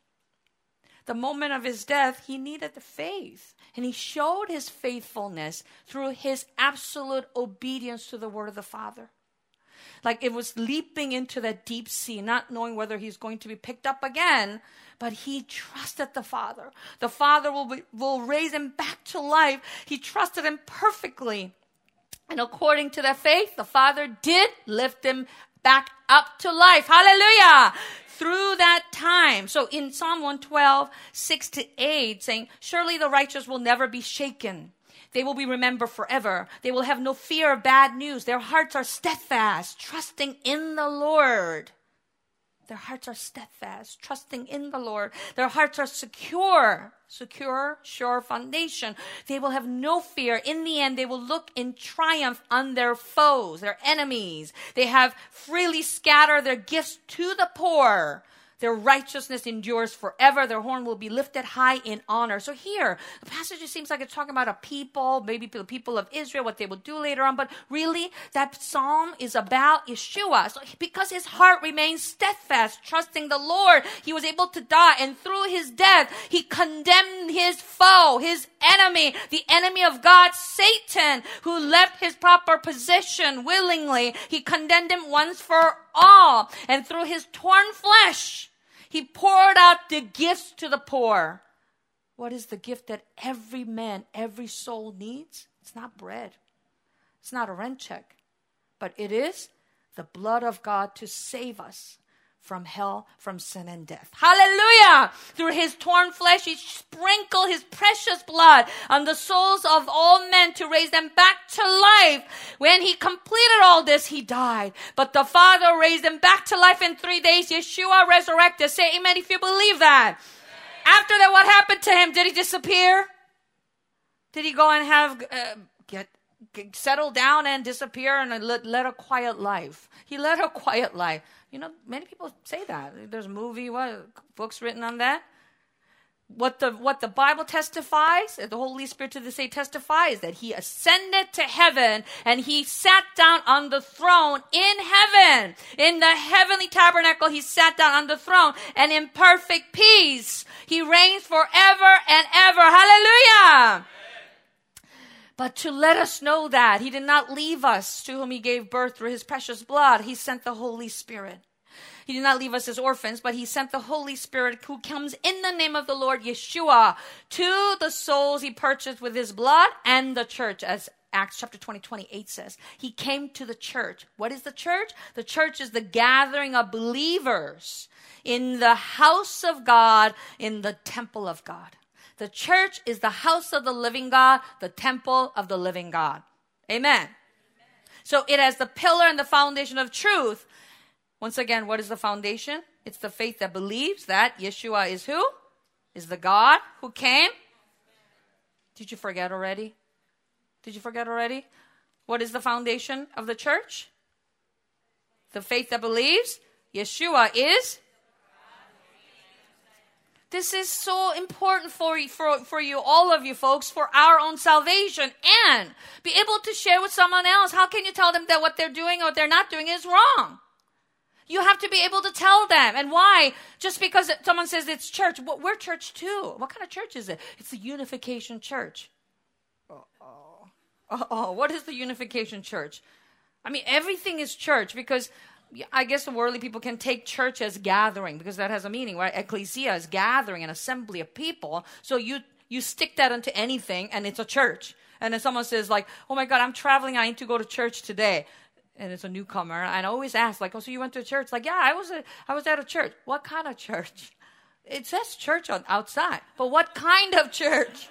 The moment of his death, he needed the faith. And he showed his faithfulness through his absolute obedience to the word of the Father. Like it was leaping into that deep sea, not knowing whether he's going to be picked up again. But he trusted the Father. The Father will raise him back to life. He trusted him perfectly. And according to that faith, the Father did lift him back up to life. Hallelujah. Through that time. So in Psalm 112, 6-8, saying, surely the righteous will never be shaken. They will be remembered forever. They will have no fear of bad news. Their hearts are steadfast, trusting in the Lord. Their hearts are steadfast, trusting in the Lord. Their hearts are secure, sure foundation. They will have no fear. In the end, they will look in triumph on their foes, their enemies. They have freely scattered their gifts to the poor. Their righteousness endures forever. Their horn will be lifted high in honor. So here, the passage it seems like it's talking about a people, maybe the people of Israel, what they will do later on. But really, that psalm is about Yeshua. So because his heart remains steadfast, trusting the Lord, he was able to die. And through his death, he condemned his foe, his enemy, the enemy of God, Satan, who left his proper position willingly. He condemned him once for all. And through his torn flesh, he poured out the gifts to the poor. What is the gift that every man, every soul needs? It's not bread. It's not a rent check. But it is the blood of God to save us from hell, from sin and death. Hallelujah! Through his torn flesh, he sprinkled his precious blood on the souls of all men to raise them back to life. When he completed all this, he died. But the Father raised him back to life in 3 days. Yeshua resurrected. Say amen if you believe that. After that, what happened to him? Did he disappear? Did he go and have get settle down and disappear and led a quiet life? He led a quiet life. You know, many people say that. There's a movie, books written on that. What the Bible testifies, the Holy Spirit to this day testifies, that he ascended to heaven and he sat down on the throne in heaven. In the heavenly tabernacle, he sat down on the throne, and in perfect peace, he reigns forever and ever. Hallelujah! But to let us know that he did not leave us, to whom he gave birth through his precious blood, he sent the Holy Spirit. He did not leave us as orphans, but he sent the Holy Spirit who comes in the name of the Lord Yeshua to the souls he purchased with his blood and the church as Acts chapter 20:28 says. He came to the church. What is the church? The church is the gathering of believers in the house of God, in the temple of God. The church is the house of the living God, the temple of the living God. Amen. So it has the pillar and the foundation of truth. Once again, what is the foundation? It's the faith that believes that Yeshua is who? Is the God who came. Did you forget already? Did you forget already? What is the foundation of the church? The faith that believes Yeshua is. This is so important for you, all of you folks, for our own salvation, and be able to share with someone else. How can you tell them that what they're doing or what they're not doing is wrong? You have to be able to tell them. And why? Just because someone says it's church. Well, we're church too. What kind of church is it? It's the Unification Church. What is the Unification Church? I mean, everything is church, because I guess the worldly people can take church as gathering, because that has a meaning, right? Ecclesia is gathering, an assembly of people. So you stick that into anything and it's a church. And then someone says like, oh my God, I'm traveling. I need to go to church today. And it's a newcomer. And I always ask like, oh, so you went to a church? Like, yeah, I was at a church. What kind of church? It says church on outside, but what kind of church?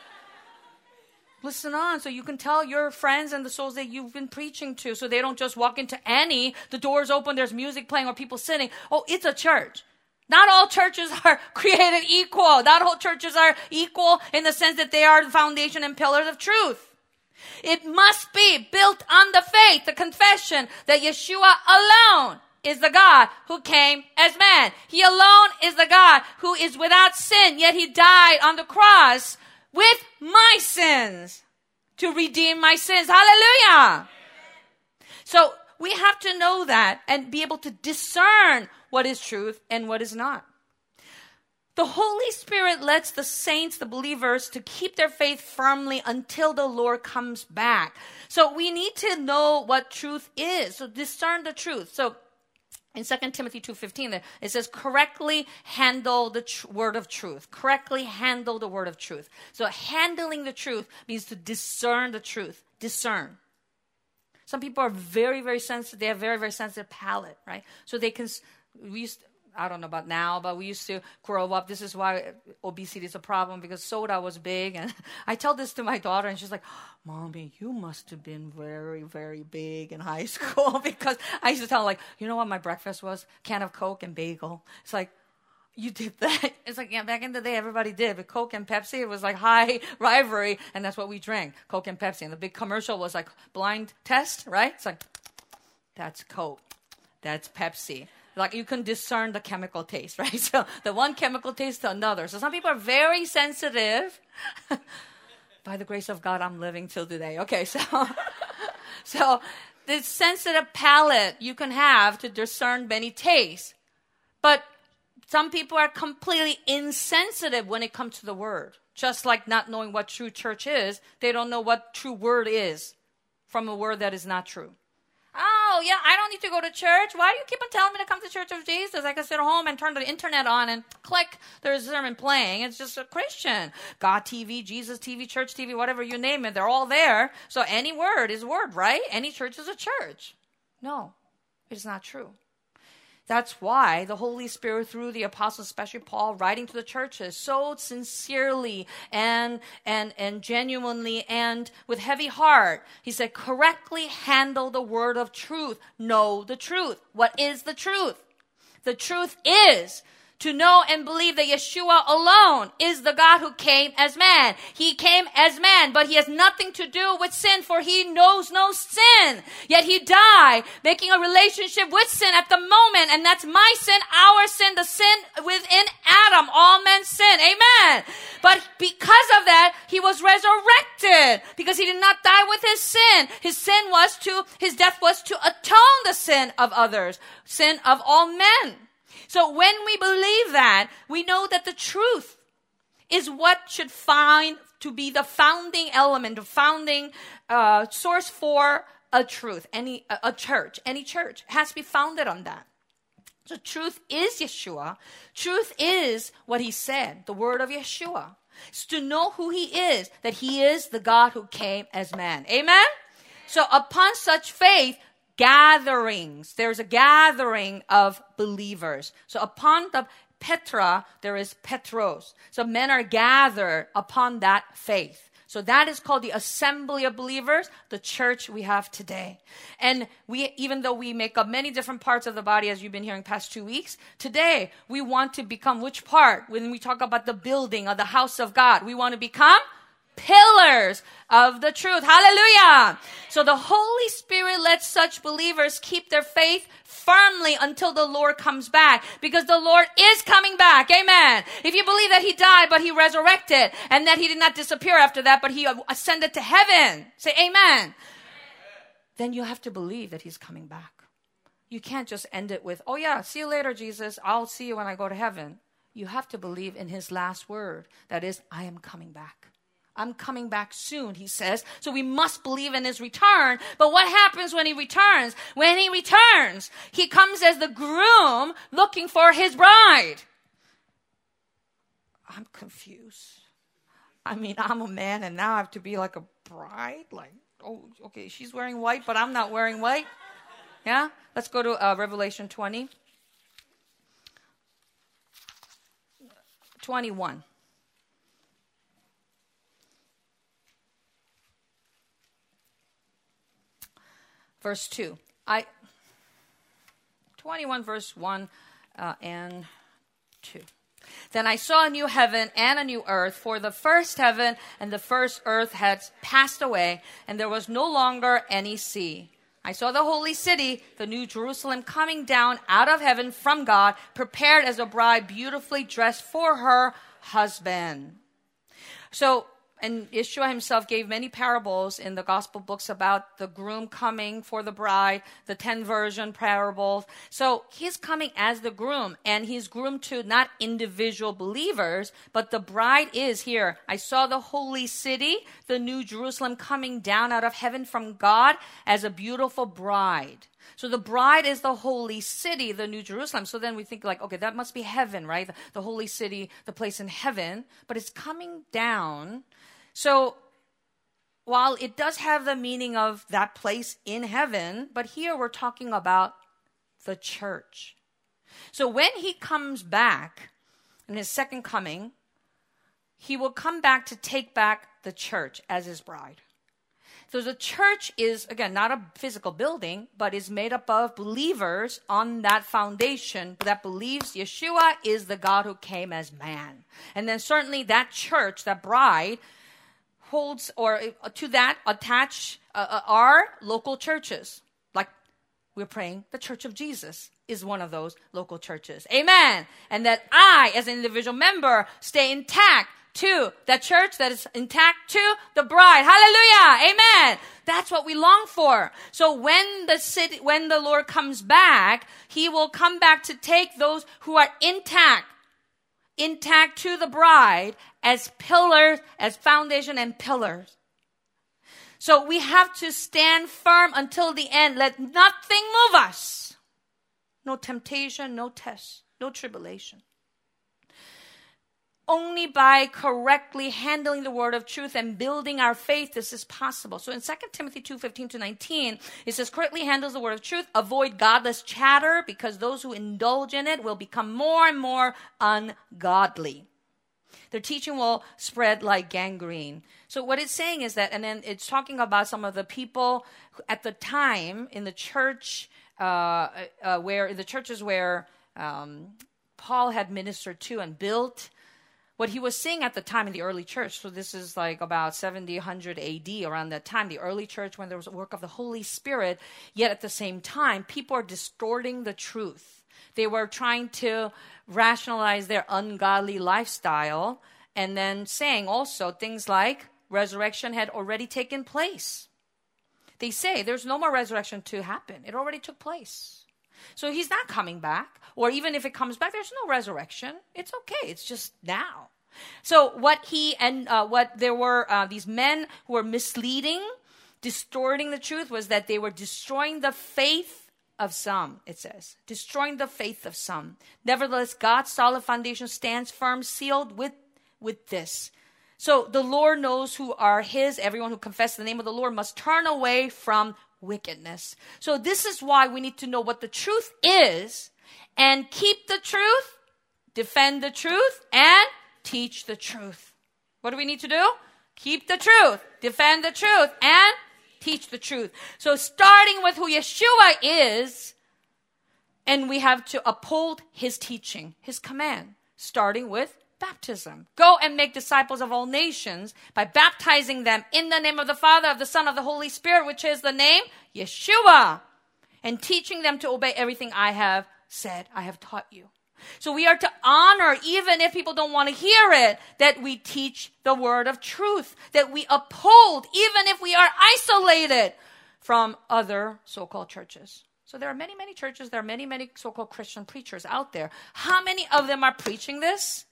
Listen on, so you can tell your friends and the souls that you've been preaching to, so they don't just walk into the doors open, there's music playing or people sitting. Oh, it's a church. Not all churches are created equal. Not all churches are equal in the sense that they are the foundation and pillars of truth. It must be built on the faith, the confession that Yeshua alone is the God who came as man. He alone is the God who is without sin, yet he died on the cross with my sins to redeem my sins. Hallelujah. So we have to know that and be able to discern what is truth and what is not. The Holy Spirit lets the saints, the believers, to keep their faith firmly until the Lord comes back. So we need to know what truth is. So discern the truth. So in 2 Timothy 2:15, it says, correctly handle the word of truth. Correctly handle the word of truth. So handling the truth means to discern the truth. Discern. Some people are very, very sensitive. They have very, very sensitive palate, right? So they can, I don't know about now, but we used to grow up. This is why obesity is a problem, because soda was big. And I tell this to my daughter, and she's like, Mommy, you must have been very, very big in high school. Because I used to tell her, like, you know what my breakfast was? Can of Coke and bagel. It's like, you did that? It's like, yeah, back in the day, everybody did. But Coke and Pepsi, it was like high rivalry, and that's what we drank, Coke and Pepsi. And the big commercial was like blind test, right? It's like, that's Coke. That's Pepsi. Like you can discern the chemical taste, right? So the one chemical taste to another. So some people are very sensitive. By the grace of God, I'm living till today. Okay, so this sensitive palate you can have to discern many tastes. But some people are completely insensitive when it comes to the word. Just like not knowing what true church is, they don't know what true word is from a word that is not true. Oh, yeah, I don't need to go to church. Why do you keep on telling me to come to Church of Jesus? I can sit home and turn the internet on and click, there's a sermon playing. It's just a Christian. God TV, Jesus TV, Church TV, whatever you name it, they're all there. So any word is word, right? Any church is a church. No, it's not true. That's why the Holy Spirit, through the apostles, especially Paul, writing to the churches so sincerely and genuinely and with heavy heart, he said, correctly handle the word of truth. Know the truth. What is the truth? The truth is to know and believe that Yeshua alone is the God who came as man. He came as man, but he has nothing to do with sin, for he knows no sin. Yet he died, making a relationship with sin at the moment, and that's my sin, our sin, the sin within Adam. All men sin. Amen. But because of that, he was resurrected, because he did not die with his sin. His death was to atone the sin of others, sin of all men. So when we believe that, we know that the truth is what should find to be the founding element, the founding source for a truth. Any church has to be founded on that. So truth is Yeshua. Truth is what he said, the word of Yeshua. It's to know who he is, that he is the God who came as man. Amen? So upon such faith, gatherings. There's a gathering of believers. So upon the Petra, there is Petros. So men are gathered upon that faith. So that is called the assembly of believers, the church we have today. And we, even though we make up many different parts of the body, as you've been hearing past 2 weeks, today we want to become which part? When we talk about the building of the house of God, we want to become pillars of the truth. Hallelujah. So the Holy Spirit lets such believers keep their faith firmly until the Lord comes back, because the Lord is coming back. Amen. If you believe that he died, but he resurrected, and that he did not disappear after that, but he ascended to heaven, say amen. Then you have to believe that he's coming back. You can't just end it with, oh yeah, see you later, Jesus. I'll see you when I go to heaven. You have to believe in his last word. That is, I am coming back. I'm coming back soon, he says. So we must believe in his return. But what happens when he returns? When he returns, he comes as the groom looking for his bride. I'm confused. I mean, I'm a man and now I have to be like a bride? Like, oh, okay, she's wearing white, but I'm not wearing white. Yeah? Let's go to Revelation 20. 21. Verse 2. 21 verse 1 and 2. Then I saw a new heaven and a new earth, for the first heaven and the first earth had passed away, and there was no longer any sea. I saw the holy city, the new Jerusalem, coming down out of heaven from God, prepared as a bride beautifully dressed for her husband. So, and Yeshua himself gave many parables in the gospel books about the groom coming for the bride, the 10 version parables. So he's coming as the groom, and he's groomed to not individual believers, but the bride is here. I saw the holy city, the new Jerusalem, coming down out of heaven from God as a beautiful bride. So the bride is the holy city, the new Jerusalem. So then we think like, okay, that must be heaven, right? The holy city, the place in heaven, but it's coming down. So while it does have the meaning of that place in heaven, but here we're talking about the church. So when he comes back in his second coming, he will come back to take back the church as his bride. So the church is, again, not a physical building, but is made up of believers on that foundation that believes Yeshua is the God who came as man. And then certainly that church, that bride, holds, or to that attach our local churches. Like we're praying, the Church of Jesus is one of those local churches. Amen. And that I, as an individual member, stay intact to that church that is intact to the bride. Hallelujah. Amen. That's what we long for. So when the Lord comes back, he will come back to take those who are intact to the bride as pillars, as foundation and pillars. So we have to stand firm until the end. Let nothing move us. No temptation, no test, no tribulation. Only by correctly handling the word of truth and building our faith, this is possible. So in 2 Timothy 2:15-19, it says, correctly handles the word of truth, avoid godless chatter, because those who indulge in it will become more and more ungodly. Their teaching will spread like gangrene. So what it's saying is that, and then it's talking about some of the people at the time in the church, where the churches where Paul had ministered to and built. What he was seeing at the time in the early church, so this is like about 70, 100 AD, around that time, the early church, when there was a work of the Holy Spirit, yet at the same time, people are distorting the truth. They were trying to rationalize their ungodly lifestyle, and then saying also things like resurrection had already taken place. They say there's no more resurrection to happen. It already took place. So he's not coming back. Or even if it comes back, there's no resurrection. It's okay. It's just now. So there were these men who were misleading, distorting the truth, was that they were destroying the faith of some, it says. Destroying the faith of some. Nevertheless, God's solid foundation stands firm, sealed with this. So the Lord knows who are his. Everyone who confesses the name of the Lord must turn away from wickedness. So this is why we need to know what the truth is and keep the truth, defend the truth, and teach the truth. What do we need to do? Keep the truth, defend the truth, and teach the truth. So starting with who Yeshua is, and we have to uphold his teaching, his command, starting with baptism. Go and make disciples of all nations by baptizing them in the name of the Father, of the Son, of the Holy Spirit, which is the name Yeshua, and teaching them to obey everything I have said, I have taught you. So we are to honor, even if people don't want to hear it, that we teach the word of truth, that we uphold, even if we are isolated from other so-called churches. So there are many, many churches, there are many, many so-called Christian preachers out there. How many of them are preaching this?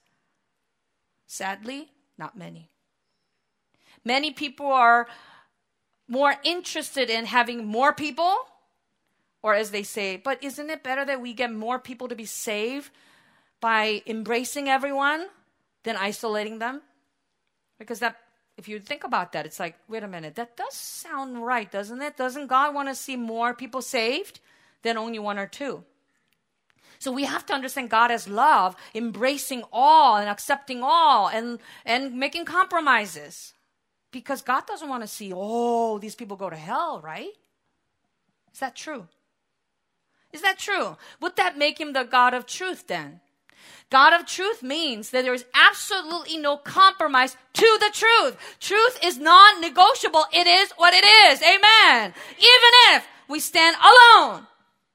Sadly, not many. Many people are more interested in having more people, or as they say, but isn't it better that we get more people to be saved by embracing everyone than isolating them? Because that, if you think about that, it's like, wait a minute, that does sound right, doesn't it? Doesn't God want to see more people saved than only one or two? So we have to understand God as love, embracing all and accepting all and making compromises. Because God doesn't want to see, these people go to hell, right? Is that true? Is that true? Would that make him the God of truth then? God of truth means that there is absolutely no compromise to the truth. Truth is non-negotiable. It is what it is. Amen. Even if we stand alone.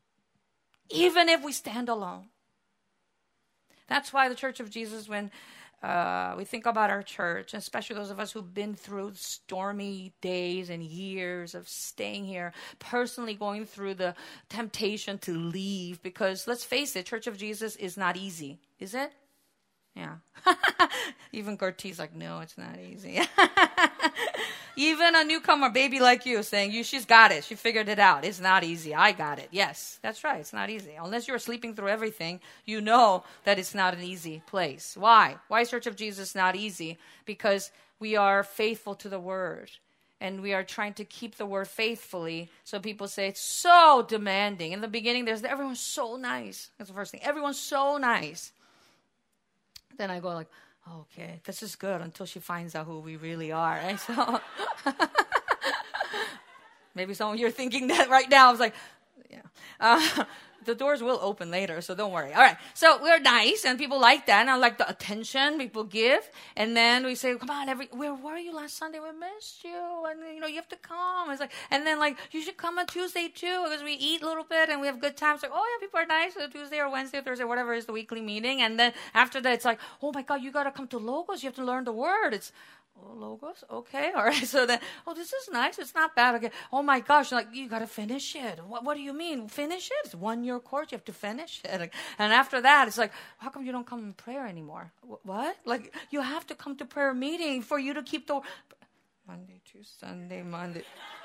Even if we stand alone. That's why the Church of Jesus, when we think about our church, especially those of us who've been through stormy days and years of staying here, personally going through the temptation to leave, because let's face it, Church of Jesus is not easy, is it? Yeah. Even Gertie's like, no, it's not easy. Even a newcomer baby like you saying, she's got it. She figured it out. It's not easy. I got it. Yes, that's right. It's not easy. Unless you're sleeping through everything, you know that it's not an easy place. Why? Why is Church of Jesus not easy? Because we are faithful to the word. And we are trying to keep the word faithfully. So people say it's so demanding. In the beginning, everyone's so nice. That's the first thing. Everyone's so nice. Then I go like, okay, this is good until she finds out who we really are. Right? So maybe some of you are thinking that right now. I was like, yeah. The doors will open later, so don't worry. All right, so we're nice, and people like that, and I like the attention people give. And then we say, come on, where were you last Sunday? We missed you, and you have to come. It's like, and then you should come on Tuesday too, because we eat a little bit and we have good times. Like, oh yeah, people are nice. So Tuesday or Wednesday or Thursday, whatever is the weekly meeting. And then after that, it's like, oh my God, you got to come to Logos. You have to learn the word. It's Logos? Okay. All right. So then, this is nice. It's not bad. Okay. Oh my gosh. You got to finish it. What do you mean? Finish it? It's 1 year course. You have to finish it. And after that, it's like, how come you don't come in prayer anymore? What? You have to come to prayer meeting for you to keep the Monday to Sunday, Monday.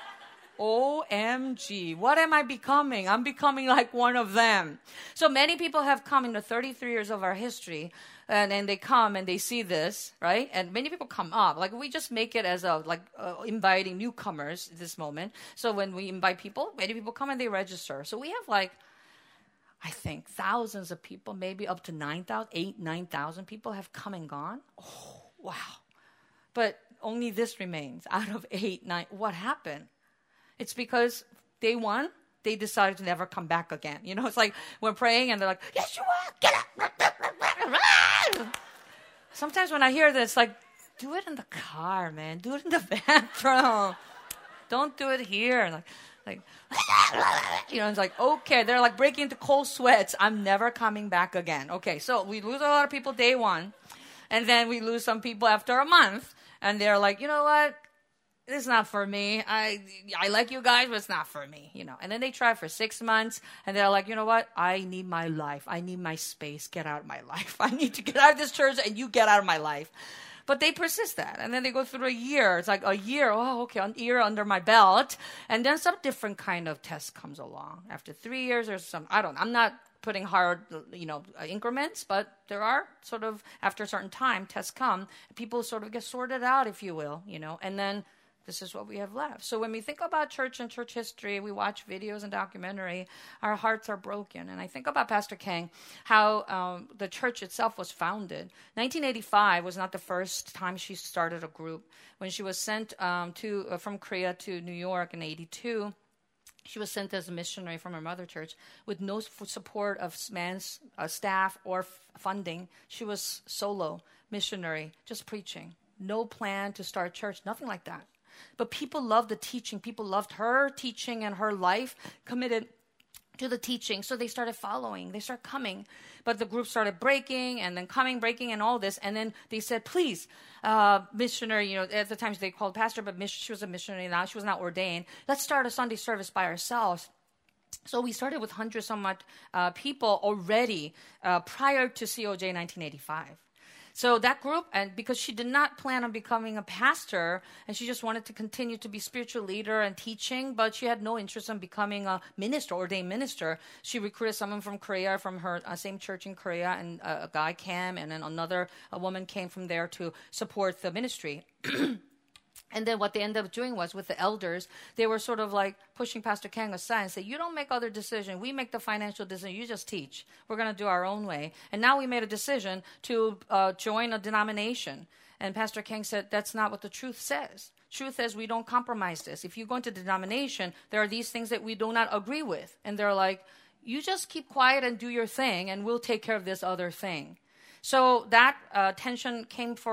OMG. What am I becoming? I'm becoming like one of them. So many people have come in the 33 years of our history, and they come and they see this, right? And many people come up. We just make it as inviting newcomers at this moment. So when we invite people, many people come and they register. So we have I think thousands of people, maybe up to 9,000 people have come and gone. Oh, wow. But only this remains out of 8, 9. What happened? It's because day one, they decided to never come back again. It's like we're praying and they're like, Yeshua, get up. Sometimes when I hear this, do it in the car, man. Do it in the bathroom. Don't do it here. It's like, okay. They're breaking into cold sweats. I'm never coming back again. Okay, so we lose a lot of people day one. And then we lose some people after a month. And they're like, you know what? This is not for me. I like you guys, but it's not for me, And then they try for 6 months, and they're like, you know what? I need my life. I need my space. Get out of my life. I need to get out of this church, and you get out of my life. But they persist that. And then they go through a year. It's like a year. Oh, okay, a year under my belt. And then some different kind of test comes along. After 3 years or some, I'm not putting hard, increments, but there are sort of, after a certain time, tests come. People sort of get sorted out, if you will, and then this is what we have left. So when we think about church and church history, we watch videos and documentary, our hearts are broken. And I think about Pastor Kang, how the church itself was founded. 1985 was not the first time she started a group. When she was sent from Korea to New York in 82, she was sent as a missionary from her mother church with no support of man's staff or funding. She was solo missionary, just preaching. No plan to start church, nothing like that. But people loved the teaching. People loved her teaching and her life, committed to the teaching. So they started following. They started coming. But the group started breaking and then coming, breaking, and all this. And then they said, please, missionary, at the time they called pastor, but she was a missionary now. She was not ordained. Let's start a Sunday service by ourselves. So we started with hundreds somewhat people already prior to COJ 1985. So that group, and because she did not plan on becoming a pastor, and she just wanted to continue to be spiritual leader and teaching, but she had no interest in becoming a minister, ordained minister. She recruited someone from Korea, from her same church in Korea, and a guy came, and then a woman came from there to support the ministry. And then what they ended up doing was, with the elders, they were sort of like pushing Pastor Kang aside and say, you don't make other decisions. We make the financial decision. You just teach. We're going to do our own way. And now we made a decision to join a denomination. And Pastor Kang said, that's not what the truth says. Truth is, we don't compromise this. If you go into denomination, there are these things that we do not agree with. And they're like, you just keep quiet and do your thing, and we'll take care of this other thing. So that tension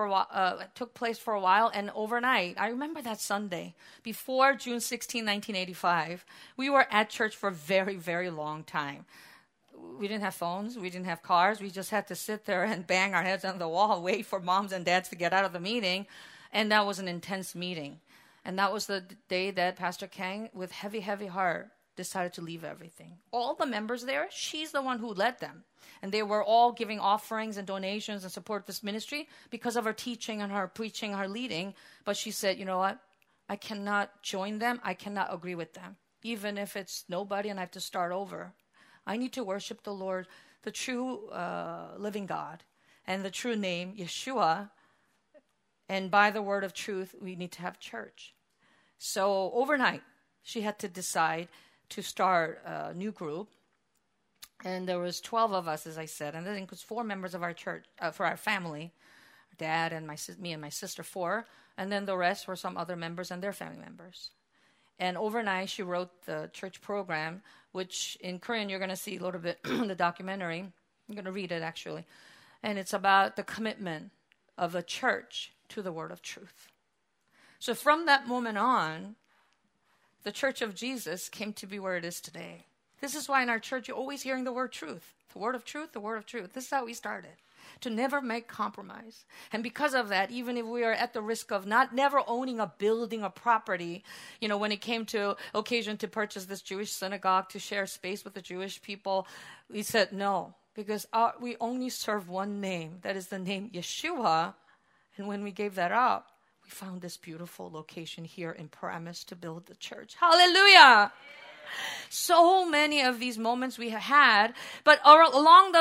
took place for a while, and overnight, I remember that Sunday, before June 16, 1985, we were at church for a very, very long time. We didn't have phones, we didn't have cars, we just had to sit there and bang our heads on the wall, wait for moms and dads to get out of the meeting, and that was an intense meeting. And that was the day that Pastor Kang, with heavy, heavy heart, decided to leave everything. All the members there, she's the one who led them. And they were all giving offerings and donations and support this ministry because of her teaching and her preaching, her leading. But she said, you know what? I cannot join them. I cannot agree with them. Even if it's nobody and I have to start over. I need to worship the Lord, the true living God, and the true name, Yeshua. And by the word of truth, we need to have church. So overnight, she had to decide to start a new group. And there was 12 of us, as I said, and that includes 4 members of our church, for our family, dad and me and my sister, 4, and then the rest were some other members and their family members. And overnight, she wrote the church program, which in Korean you're going to see a little bit in the documentary. I'm going to read it, actually. And it's about the commitment of the church to the word of truth. So from that moment on, the Church of Jesus came to be where it is today. This is why in our church you're always hearing the word truth. The word of truth, the word of truth. This is how we started. To never make compromise. And because of that, even if we are at the risk of never owning a building or property, when it came to occasion to purchase this Jewish synagogue, to share space with the Jewish people, we said no. Because we only serve one name. That is the name Yeshua. And when we gave that up, we found this beautiful location here in Paramus to build the church. Hallelujah! So many of these moments we have had, but along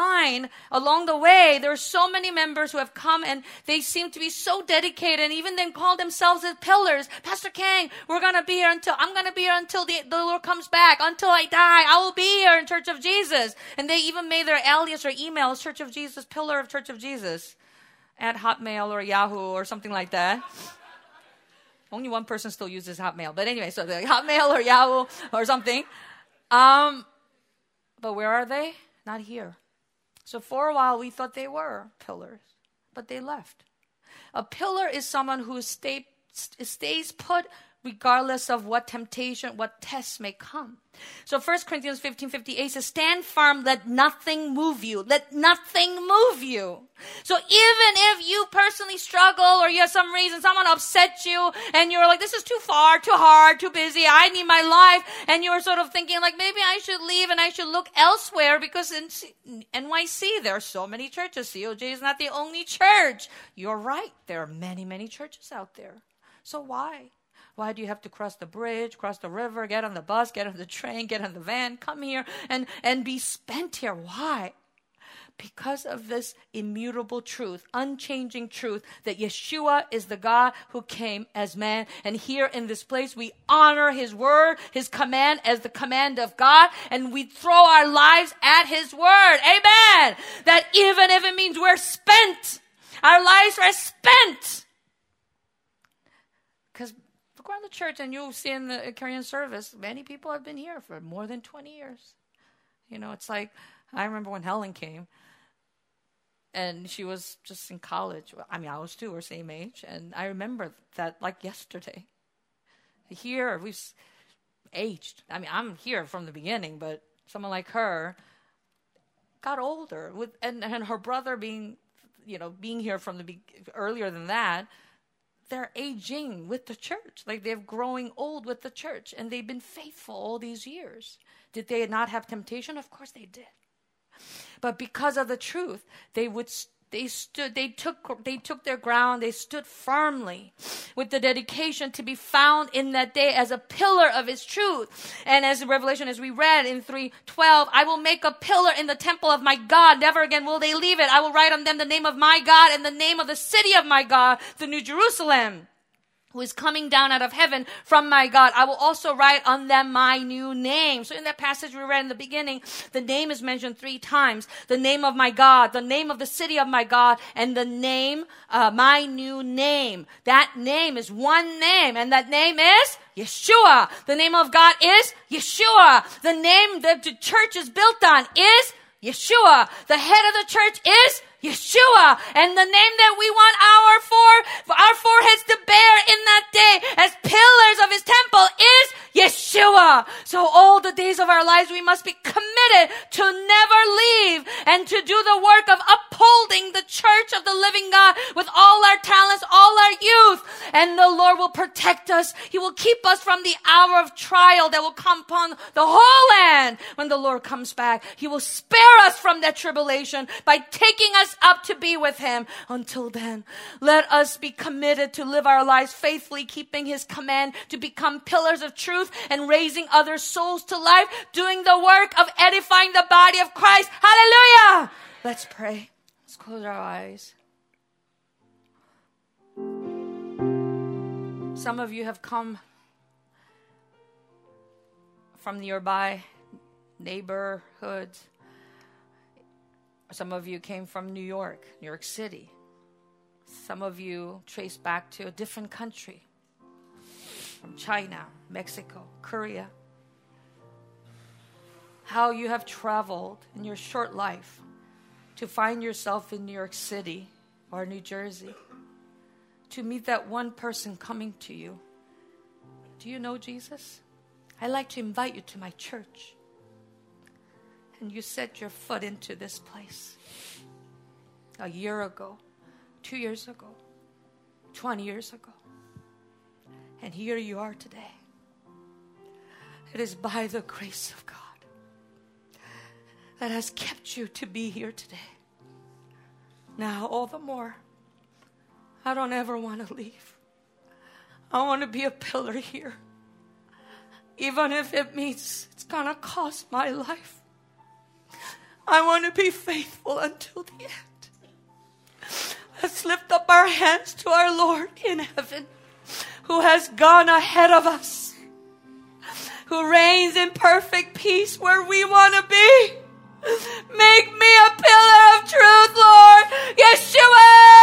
the way, there are so many members who have come and they seem to be so dedicated and even then call themselves as pillars. Pastor Kang, I'm going to be here until the Lord comes back. Until I die, I will be here in Church of Jesus. And they even made their alias or email Church of Jesus, Pillar of Church of Jesus, at Hotmail or Yahoo or something like that. Only one person still uses Hotmail. But anyway, so the Hotmail or Yahoo or something. But where are they? Not here. So for a while, we thought they were pillars. But they left. A pillar is someone who stays put regardless of what temptation, what tests may come. So 1 Corinthians 15:58 says, stand firm, let nothing move you. Let nothing move you. So even if you personally struggle or you have some reason, someone upset you and you're like, this is too far, too hard, too busy, I need my life. And you're sort of thinking like, maybe I should leave and I should look elsewhere because in NYC, there are so many churches. COJ is not the only church. You're right. There are many, many churches out there. So why? Why do you have to cross the bridge, cross the river, get on the bus, get on the train, get on the van, come here and be spent here? Why? Because of this immutable truth, unchanging truth that Yeshua is the God who came as man. And here in this place, we honor his word, his command as the command of God, and we throw our lives at his word. Amen. That even if it means we're spent, our lives are spent. Because look around the church and you'll see in the Korean service, many people have been here for more than 20 years. You know, it's like, I remember when Helen came and she was just in college. I mean, I was too, we're same age. And I remember that like yesterday. Here, we've aged. I mean, I'm here from the beginning, but someone like her got older. And her brother being here from earlier than that, they're aging with the church. Like they're growing old with the church. And they've been faithful all these years. Did they not have temptation? Of course they did. But because of the truth, they took their ground, they stood firmly with the dedication to be found in that day as a pillar of his truth. And as in Revelation, as we read in 3:12, I will make a pillar in the temple of my God. Never again will they leave it. I will write on them the name of my God and the name of the city of my God, the New Jerusalem, who is coming down out of heaven from my God. I will also write on them my new name. So in that passage we read in the beginning, the name is mentioned 3 times. The name of my God, the name of the city of my God, and the name, my new name. That name is one name, and that name is Yeshua. The name of God is Yeshua. The name that the church is built on is Yeshua. The head of the church is Yeshua. And the name that we want our foreheads to bear in that day as pillars of his temple is Yeshua. So all the days of our lives, we must be committed to never leave and to do the work of upholding the church of the living God with all our talents, all our youth. And the Lord will protect us. He will keep us from the hour of trial that will come upon the whole land when the Lord comes back. He will spare us from that tribulation by taking us up to be with him. Until then, let us be committed to live our lives faithfully, keeping his command to become pillars of truth and raising other souls to life, doing the work of edifying the body of Christ. Hallelujah! Let's pray. Let's close our eyes. Some of you have come from nearby neighborhoods. Some of you came from New York City. Some of you trace back to a different country, from China, Mexico, Korea. How you have traveled in your short life to find yourself in New York City or New Jersey, to meet that one person coming to you. Do you know Jesus? I'd like to invite you to my church. And you set your foot into this place a year ago, 2 years ago, 20 years ago. And here you are today. It is by the grace of God that has kept you to be here today. Now, all the more, I don't ever want to leave. I want to be a pillar here. Even if it means it's going to cost my life. I want to be faithful until the end. Let's lift up our hands to our Lord in heaven, who has gone ahead of us, who reigns in perfect peace where we want to be. Make me a pillar of truth, Lord. Yeshua!